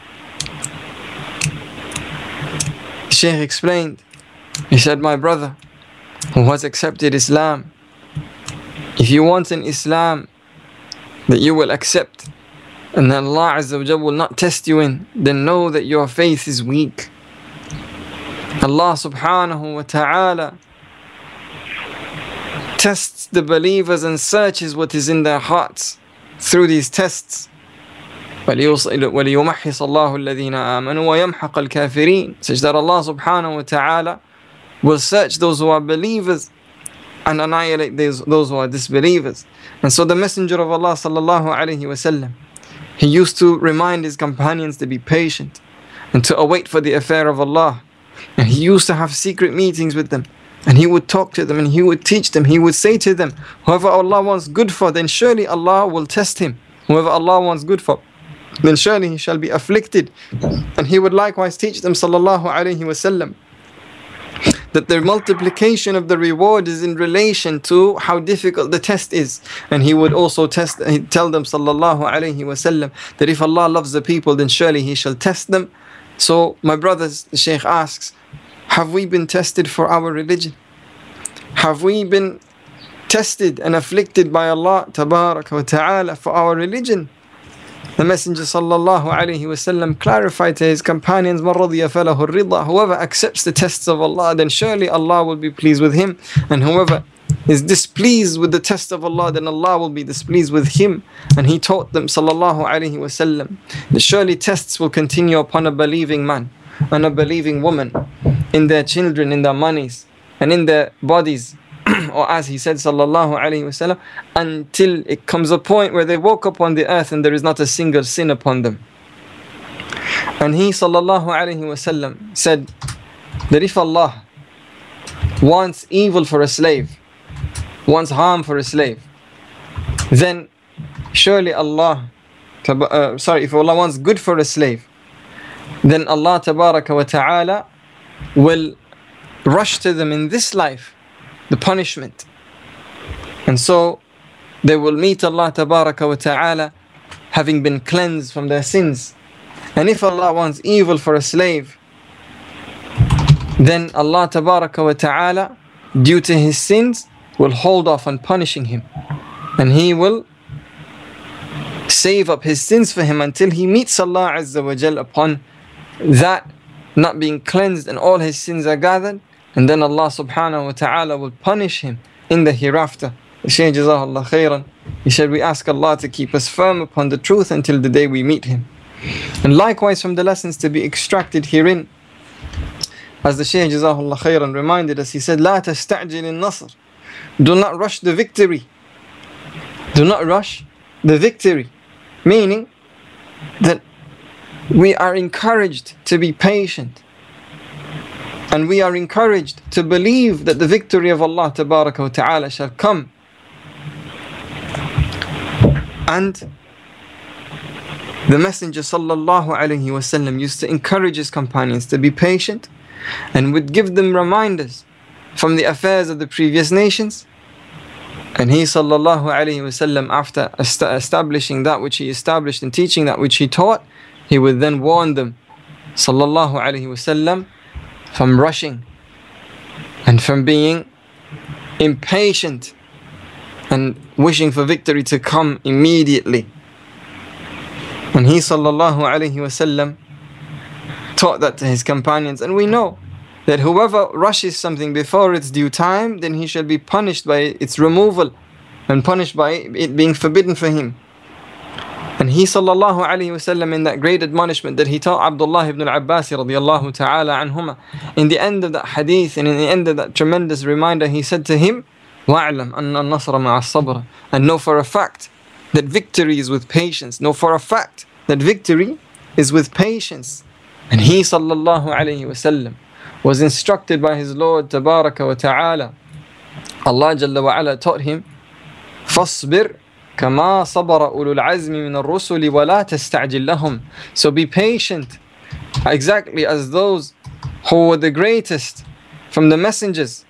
Shaykh explained, he said, my brother who has accepted Islam, if you want an Islam that you will accept and that Allah Azza wa Jal will not test you in, then know that your faith is weak. Allah Subhanahu wa Ta'ala tests the believers and searches what is in their hearts through these tests. وَلِيُمَحِّصَ اللَّهُ الَّذِينَ آمَنُوا وَيَمْحَقَ الْكَافِرِينَ, such that Allah Subhanahu wa Ta'ala will search those who are believers and annihilate those, those who are disbelievers. And so the Messenger of Allah Sallallahu Alaihi Wasallam, he used to remind his companions to be patient and to await for the affair of Allah. And he used to have secret meetings with them, and he would talk to them and he would teach them. He would say to them, whoever Allah wants good for, then surely Allah will test him. Whoever Allah wants good for, then surely he shall be afflicted. And he would likewise teach them, Sallallahu Alaihi Wasallam, that the multiplication of the reward is in relation to how difficult the test is. And he would also test, he'd tell them, Sallallahu Alaihi Wasallam, that if Allah loves the people, then surely he shall test them. So my brothers, the Shaykh asks, have we been tested for our religion? Have we been tested and afflicted by Allah Tabaraka wa Ta'ala for our religion? The Messenger Sallallahu Alaihi Wasallam clarified to his companions, مَنْ رَضِيَ فَلَهُ الرِّضَى, whoever accepts the tests of Allah, then surely Allah will be pleased with him. And whoever is displeased with the test of Allah, then Allah will be displeased with him. And he taught them, Sallallahu Alaihi Wasallam, that surely tests will continue upon a believing man and a believing woman, in their children, in their monies, and in their bodies. Or as he said, Sallallahu Alaihi Wasallam, until it comes a point where they walk upon the earth and there is not a single sin upon them. And he, Sallallahu Alaihi Wasallam, said that if Allah wants evil for a slave, wants harm for a slave, then surely Allah, uh, sorry, if Allah wants good for a slave, then Allah Tabaraka wa Ta'ala will rush to them in this life the punishment. And so they will meet Allah Tabaraka wa Ta'ala having been cleansed from their sins. And if Allah wants evil for a slave, then Allah Tabaraka wa Ta'ala, due to his sins, will hold off on punishing him, and he will save up his sins for him until he meets Allah Azza wa Jal upon that not being cleansed and all his sins are gathered. And then Allah Subhanahu wa Ta'ala will punish him in the hereafter. The Shaykh Jazahullah Khairan, he said, we ask Allah to keep us firm upon the truth until the day we meet him. And likewise, from the lessons to be extracted herein, as the Shaykh Jazahullah Khairan reminded us, he said, لا تستعجل النصر, do not rush the victory. Do not rush the victory. Meaning that we are encouraged to be patient, and we are encouraged to believe that the victory of Allah Tabaraka wa Ta'ala shall come. And the Messenger Sallallahu Alaihi Wasallam used to encourage his companions to be patient, and would give them reminders from the affairs of the previous nations. And he Sallallahu Alaihi Wasallam, after est establishing that which he established and teaching that which he taught, he would then warn them, Sallallahu Alaihi Wasallam, from rushing and from being impatient and wishing for victory to come immediately. And he Sallallahu Alaihi Wasallam taught that to his companions. And we know that whoever rushes something before its due time, then he shall be punished by its removal and punished by it being forbidden for him. And he sallallahu alayhi wasallam, in that great admonishment that he taught Abdullah ibn al-Abbas radiyallahu ta'ala anhuma, in the end of that hadith and in the end of that tremendous reminder, he said to him, وَاعْلَمْ أَنَّ النَّصْرَ مَعَ الصَّبْرِ, and know for a fact that victory is with patience. Know for a fact that victory is with patience. And he sallallahu alayhi wasallam was instructed by his Lord tabaraka wa ta'ala. Allah jalla wa ala taught him, فَاصْبِرْ كَمَا صَبَرَ أُولُو الْعَزْمِ مِنَ الرُّسُلِ وَلَا تَسْتَعْجِلْ لَهُمْ. So be patient, exactly as those who were the greatest from the messengers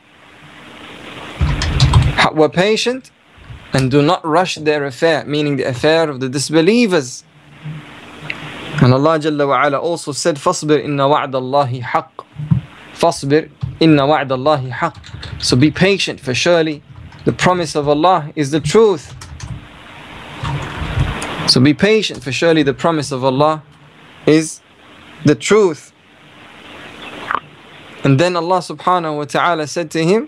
were patient, and do not rush their affair, meaning the affair of the disbelievers. And Allah Jalla wa Ala also said, فَاصْبِرْ إِنَّ وَعْدَ اللَّهِ حَقٌّ. فَاصْبِرْ إِنَّ وَعْدَ اللَّهِ حَقٌّ. So be patient, for surely the promise of Allah is the truth. So be patient, for surely the promise of Allah is the truth. And then Allah subhanahu wa ta'ala said to him,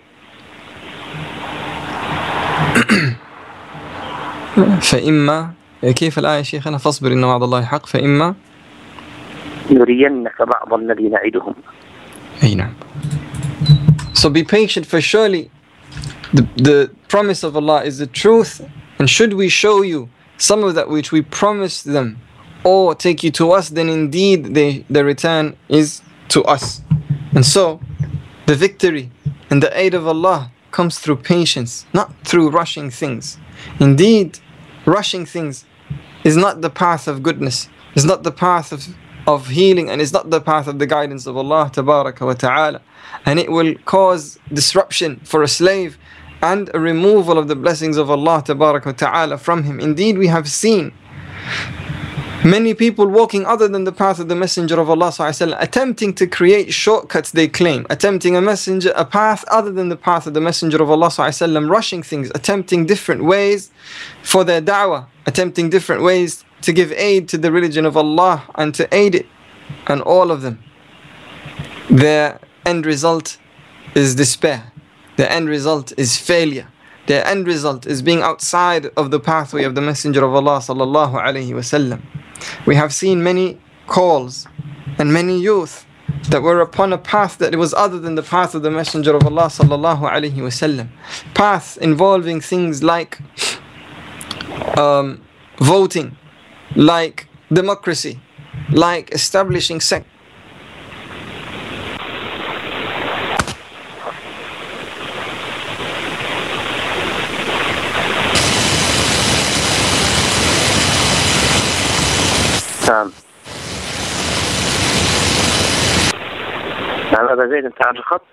فإما كيف الآية شيخنا فاصبر إن وعد الله حق فإما نرينك بعض الذي نعدهم. أي نعم. So be patient, for surely the, the promise of Allah is the truth, and should we show you some of that which we promised them or take you to us, then indeed they, the return is to us. And so the victory and the aid of Allah comes through patience, not through rushing things. Indeed, rushing things is not the path of goodness, is not the path of, of healing, and is not the path of the guidance of Allah tabaraka wa ta'ala. And it will cause disruption for a slave and a removal of the blessings of Allah tabaraka wa ta'ala from him. Indeed, we have seen many people walking other than the path of the Messenger of Allah sallallahu alaihi wasallam, attempting to create shortcuts, they claim, attempting a messenger, a path other than the path of the Messenger of Allah sallallahu alaihi wasallam, rushing things, attempting different ways for their da'wah, attempting different ways to give aid to the religion of Allah and to aid it. And all of them, their end result is despair. Their end result is failure. Their end result is being outside of the pathway of the Messenger of Allah sallallahu alaihi wasallam. We have seen many calls and many youth that were upon a path that was other than the path of the Messenger of Allah sallallahu alaihi wasallam. Paths involving things like um, voting, like democracy, like establishing sect. نعم. نعم أبا زيد، أنت على الخط؟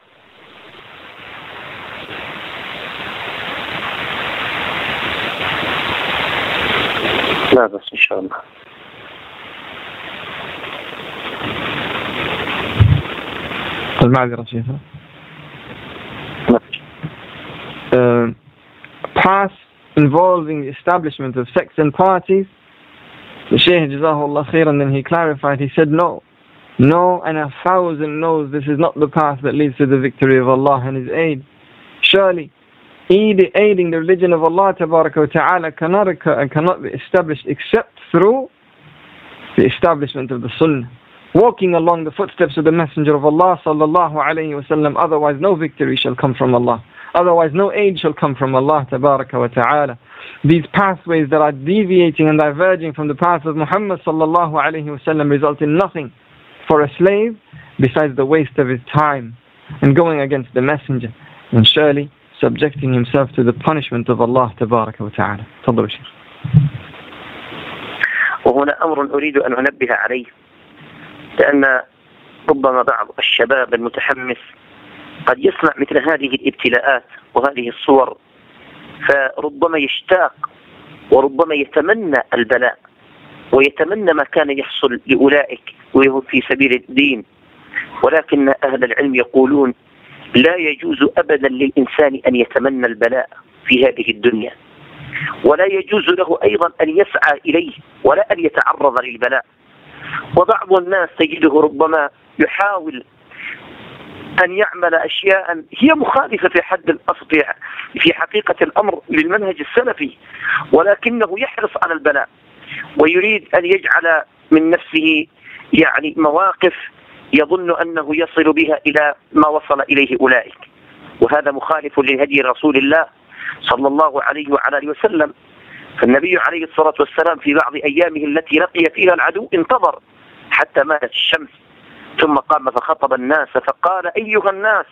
لا بس إن شاء الله. المعذرة شيخنا. Uh, paths involving the establishment of sects and parties. The Shaykh Jazahullah Khair, and then he clarified, he said no, no and a thousand no's, this is not the path that leads to the victory of Allah and His aid. Surely aiding the religion of Allah Tabaraka wa Ta'ala cannot occur and cannot be established except through the establishment of the Sunnah, walking along the footsteps of the Messenger of Allah Sallallahu Alaihi Wasallam. Otherwise no victory shall come from Allah, otherwise no aid shall come from Allah Tabaraka wa Ta'ala. These pathways that are deviating and diverging from the path of Muhammad sallallahu alaihi wasallam result in nothing for a slave besides the waste of his time and going against the messenger, and surely subjecting himself to the punishment of Allah tabaraka wa ta'ala. تفضل شيخ. وهنا أمر أريد أن أنبه عليه، لأن ربما بعض الشباب المتحمس قد يسمع مثل هذه الابتلاءات وهذه الصور، فربما يشتاق وربما يتمنى البلاء ويتمنى ما كان يحصل لأولئك وهم في سبيل الدين. ولكن أهل العلم يقولون لا يجوز أبدا للإنسان أن يتمنى البلاء في هذه الدنيا، ولا يجوز له أيضا أن يسعى إليه ولا أن يتعرض للبلاء. وبعض الناس تجده ربما يحاول أن يعمل أشياء هي مخالفة في حد الأصل في حقيقة الأمر للمنهج السلفي، ولكنه يحرص على البلاء، ويريد أن يجعل من نفسه يعني مواقف يظن أنه يصل بها إلى ما وصل إليه أولئك، وهذا مخالف لهدي رسول الله صلى الله عليه وعلى آله وسلم. فالنبي عليه الصلاة والسلام في بعض أيامه التي لقي فيها العدو انتظر حتى مالت الشمس، ثم قام فخطب الناس فقال: أيها الناس،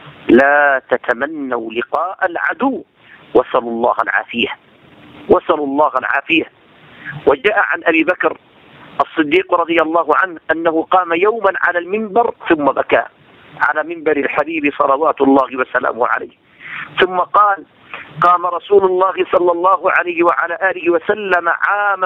لا تتمنوا لقاء العدو، وسلوا الله العافية، وسلوا الله العافية. وجاء عن أبي بكر الصديق رضي الله عنه أنه قام يوما على المنبر ثم بكى على منبر الحبيب صلوات الله وسلامه عليه، ثم قال: قام رسول الله صلى الله عليه وعلى آله وسلم عام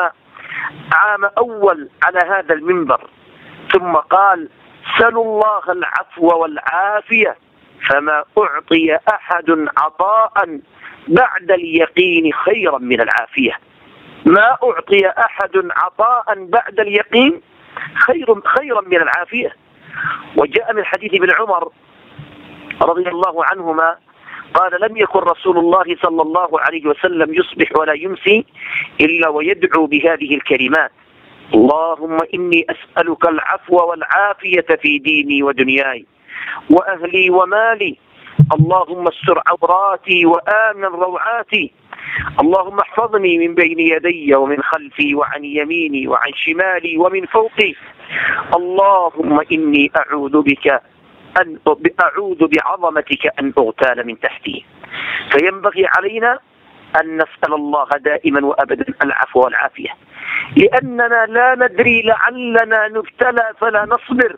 عام أول على هذا المنبر، ثم قال: سلوا الله العفو والعافية، فما أعطي أحد عطاء بعد اليقين خيرا من العافية. ما أعطي أحد عطاء بعد اليقين خير خيرا من العافية. وجاء من حديث ابن عمر رضي الله عنهما قال: لم يكن رسول الله صلى الله عليه وسلم يصبح ولا يمسي إلا ويدعو بهذه الكلمات: اللهم إني أسألك العفو والعافية في ديني ودنياي وأهلي ومالي، اللهم استر عوراتي وآمن روعاتي، اللهم احفظني من بين يدي ومن خلفي وعن يميني وعن شمالي ومن فوقي، اللهم إني أعوذ بك أن أعوذ بعظمتك أن أغتال من تحتي. فينبغي علينا أن نسأل الله دائما وأبدا العفو والعافية، لأننا لا ندري، لعلنا نبتلى فلا نصبر،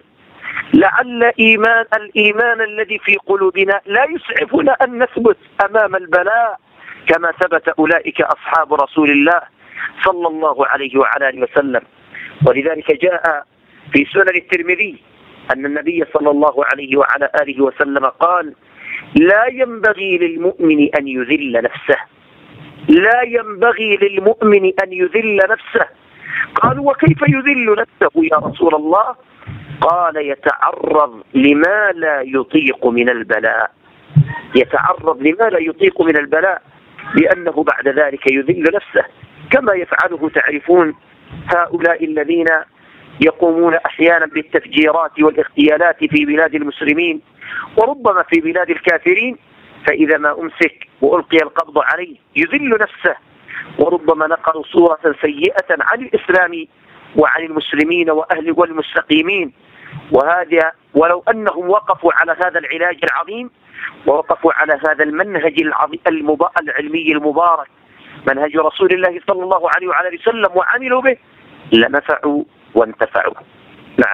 لعل إيمان الإيمان الذي في قلوبنا لا يسعفنا أن نثبت أمام البلاء كما ثبت أولئك أصحاب رسول الله صلى الله عليه وعلى آله وسلم. ولذلك جاء في سنن الترمذي أن النبي صلى الله عليه وعلى آله وسلم قال: لا ينبغي للمؤمن أن يذل نفسه، لا ينبغي للمؤمن أن يذل نفسه. قالوا: وكيف يذل نفسه يا رسول الله؟ قال: يتعرض لما لا يطيق من البلاء، يتعرض لما لا يطيق من البلاء، لأنه بعد ذلك يذل نفسه، كما يفعله تعرفون هؤلاء الذين يقومون أحيانا بالتفجيرات والاغتيالات في بلاد المسلمين وربما في بلاد الكافرين، فإذا ما أمسك وألقي القبض عليه يذل نفسه، وربما نقلوا صورة سيئة عن الإسلام وعن المسلمين وأهل والمستقيمين. وهذا ولو أنهم وقفوا على هذا العلاج العظيم ووقفوا على هذا المنهج العلمي المبارك، منهج رسول الله صلى الله عليه وعلى آله وسلم، وعملوا به، لنفعوا وانتفعوا. نعم.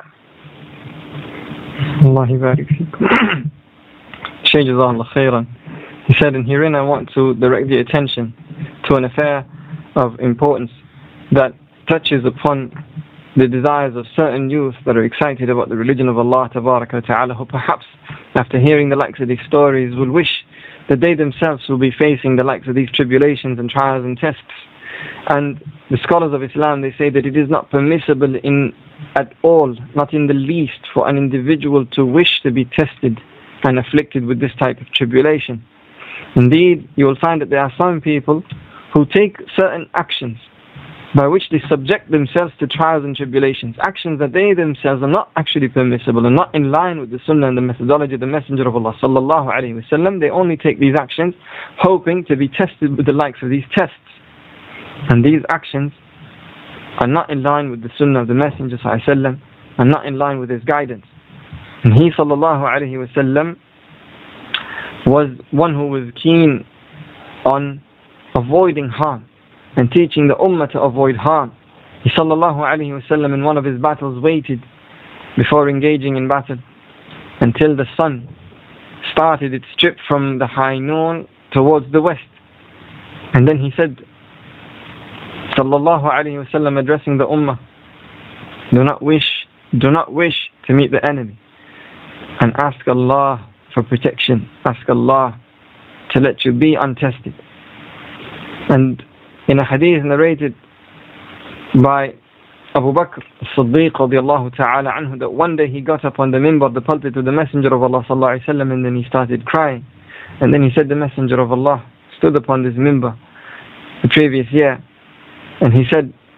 الله يبارك فيكم. Shaykh Jazakallah khairan. He said, and herein I want to direct the attention to an affair of importance that touches upon the desires of certain youth that are excited about the religion of Allah Tabaraka wa Ta'ala, who perhaps after hearing the likes of these stories will wish that they themselves will be facing the likes of these tribulations and trials and tests. And the scholars of Islam, they say that it is not permissible in at all, not in the least, for an individual to wish to be tested and afflicted with this type of tribulation. Indeed, you will find that there are some people who take certain actions by which they subject themselves to trials and tribulations, actions that they themselves are not actually permissible and not in line with the sunnah and the methodology of the Messenger of Allah sallallahu alaihi wasallam. They only take these actions hoping to be tested with the likes of these tests. And these actions are not in line with the sunnah of the Messenger sallallahu alaihi wasallam and not in line with his guidance. And he sallallahu alaihi wasallam was one who was keen on avoiding harm and teaching the ummah to avoid harm. He sallallahu alaihi wasallam in one of his battles waited before engaging in battle until the sun started its trip from the high noon towards the west. And then he said, sallallahu alaihi wasallam, addressing the ummah, do not wish, do not wish to meet the enemy, and ask Allah for protection. Ask Allah to let you be untested. And in a hadith narrated by Abu Bakr as-Siddiq radiallahu ta'ala anhu, that one day he got up on the minbar, the pulpit of the Messenger of Allah sallallahu alaihi wasallam, and then he started crying. And then he said, the Messenger of Allah stood upon this minbar the previous year, and he said,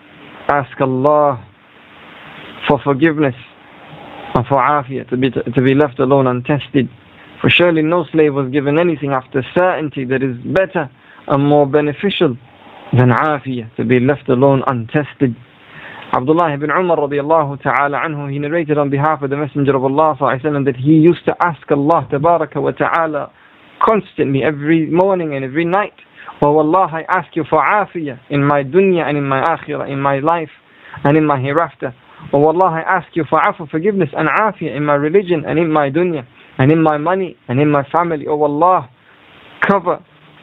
ask Allah for forgiveness and for afiyah, to be, to be left alone untested. For surely no slave was given anything after certainty that is better and more beneficial than afiyah, to be left alone untested. Abdullah ibn Umar radiallahu ta'ala anhu, he narrated on behalf of the Messenger of Allah sallallahu alayhi wa sallam that he used to ask Allah tabaraka wa ta'ala constantly, every morning and every night, oh Allah, I ask you for afiyah in my dunya and in my akhirah, in my life and in my hereafter. Oh Allah, I ask you for afu, forgiveness and afiyah in my religion and in my dunya and in my money and in my family. Oh Allah, cover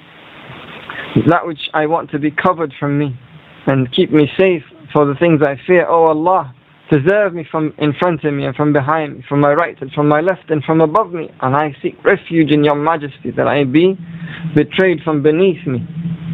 that which I want to be covered from me and keep me safe for the things I fear. Oh Allah, preserve me from in front of me and from behind me, from my right and from my left and from above me, and I seek refuge in your majesty that I be betrayed from beneath me.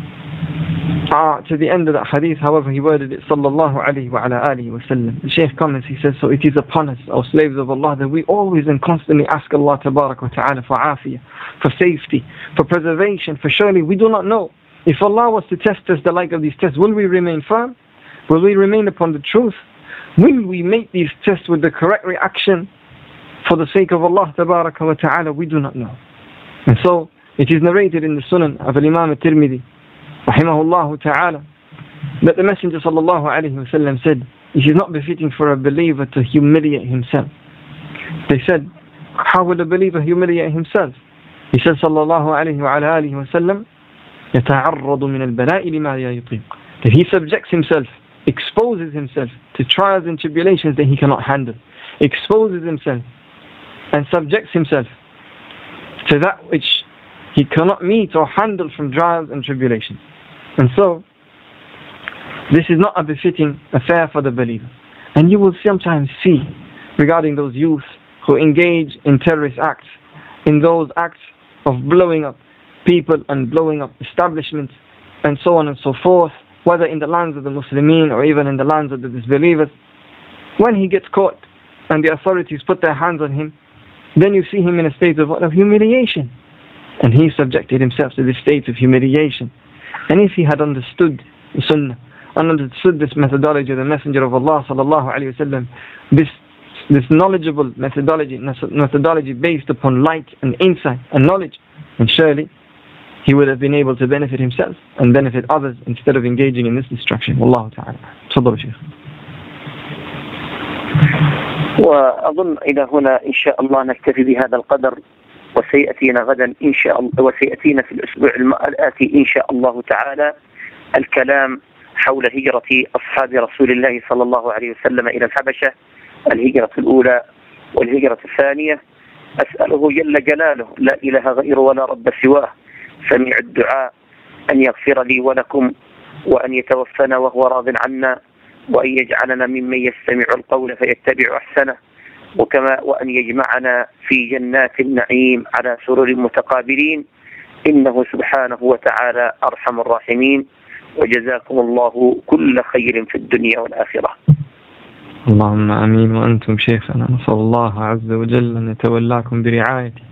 Ah, to the end of that hadith, however, he worded it, sallallahu alayhi wa ala alihi wa sallam. The Shaykh comments, he says, so it is upon us, O slaves of Allah, that we always and constantly ask Allah tabarak wa ta'ala for afiyah, for safety, for preservation, for surely we do not know. If Allah was to test us the like of these tests, will we remain firm? Will we remain upon the truth? Will we make these tests with the correct reaction for the sake of Allah tabaraka wa ta'ala? We do not know. And so it is narrated in the Sunan of Imam al-Tirmidhi rahimahullah ta'ala that the Messenger sallallahu alayhi wa sallam said, it is not befitting for a believer to humiliate himself. They said, how will a believer humiliate himself? He said sallallahu alayhi wa alihi wa sallam, يتعرض من البلاء لما يطيق, that he subjects himself, exposes himself to trials and tribulations that he cannot handle, exposes himself and subjects himself to that which he cannot meet or handle from trials and tribulations. And so this is not a befitting affair for the believer. And you will sometimes see regarding those youth who engage in terrorist acts, in those acts of blowing up people and blowing up establishments and so on and so forth, whether in the lands of the Muslimin or even in the lands of the disbelievers. When he gets caught and the authorities put their hands on him, then you see him in a state of, of humiliation. And he subjected himself to this state of humiliation. And if he had understood the Sunnah, and understood this methodology of the Messenger of Allah sallallahu alayhi wa sallam, this, this knowledgeable methodology, methodology based upon light and insight and knowledge, and surely he would have been able to benefit himself and benefit others instead of engaging in this destruction. Wallahu ta'ala. تفضل شيخ. وأظن إلى هنا إن شاء الله نكتفي بهذا القدر، وسيأتينا غدا إن شاء الله، وسيأتينا في الأسبوع الآتي إن شاء الله تعالى الكلام حول هجرة أصحاب رسول الله صلى الله عليه وسلم إلى الحبشة، الهجرة الأولى والهجرة الثانية. أسأله جل جلاله لا إله غيره ولا رب سواه سميع الدعاء أن يغفر لي ولكم، وأن يتوفنا وهو راض عنا، وأن يجعلنا ممن يستمع القول فيتبع أحسنه، وكما وأن يجمعنا في جنات النعيم على سرر متقابلين، إنه سبحانه وتعالى أرحم الراحمين. وجزاكم الله كل خير في الدنيا والآخرة. اللهم آمين. وأنتم شيخنا، نسأل الله عز وجل أن يتولاكم برعايته.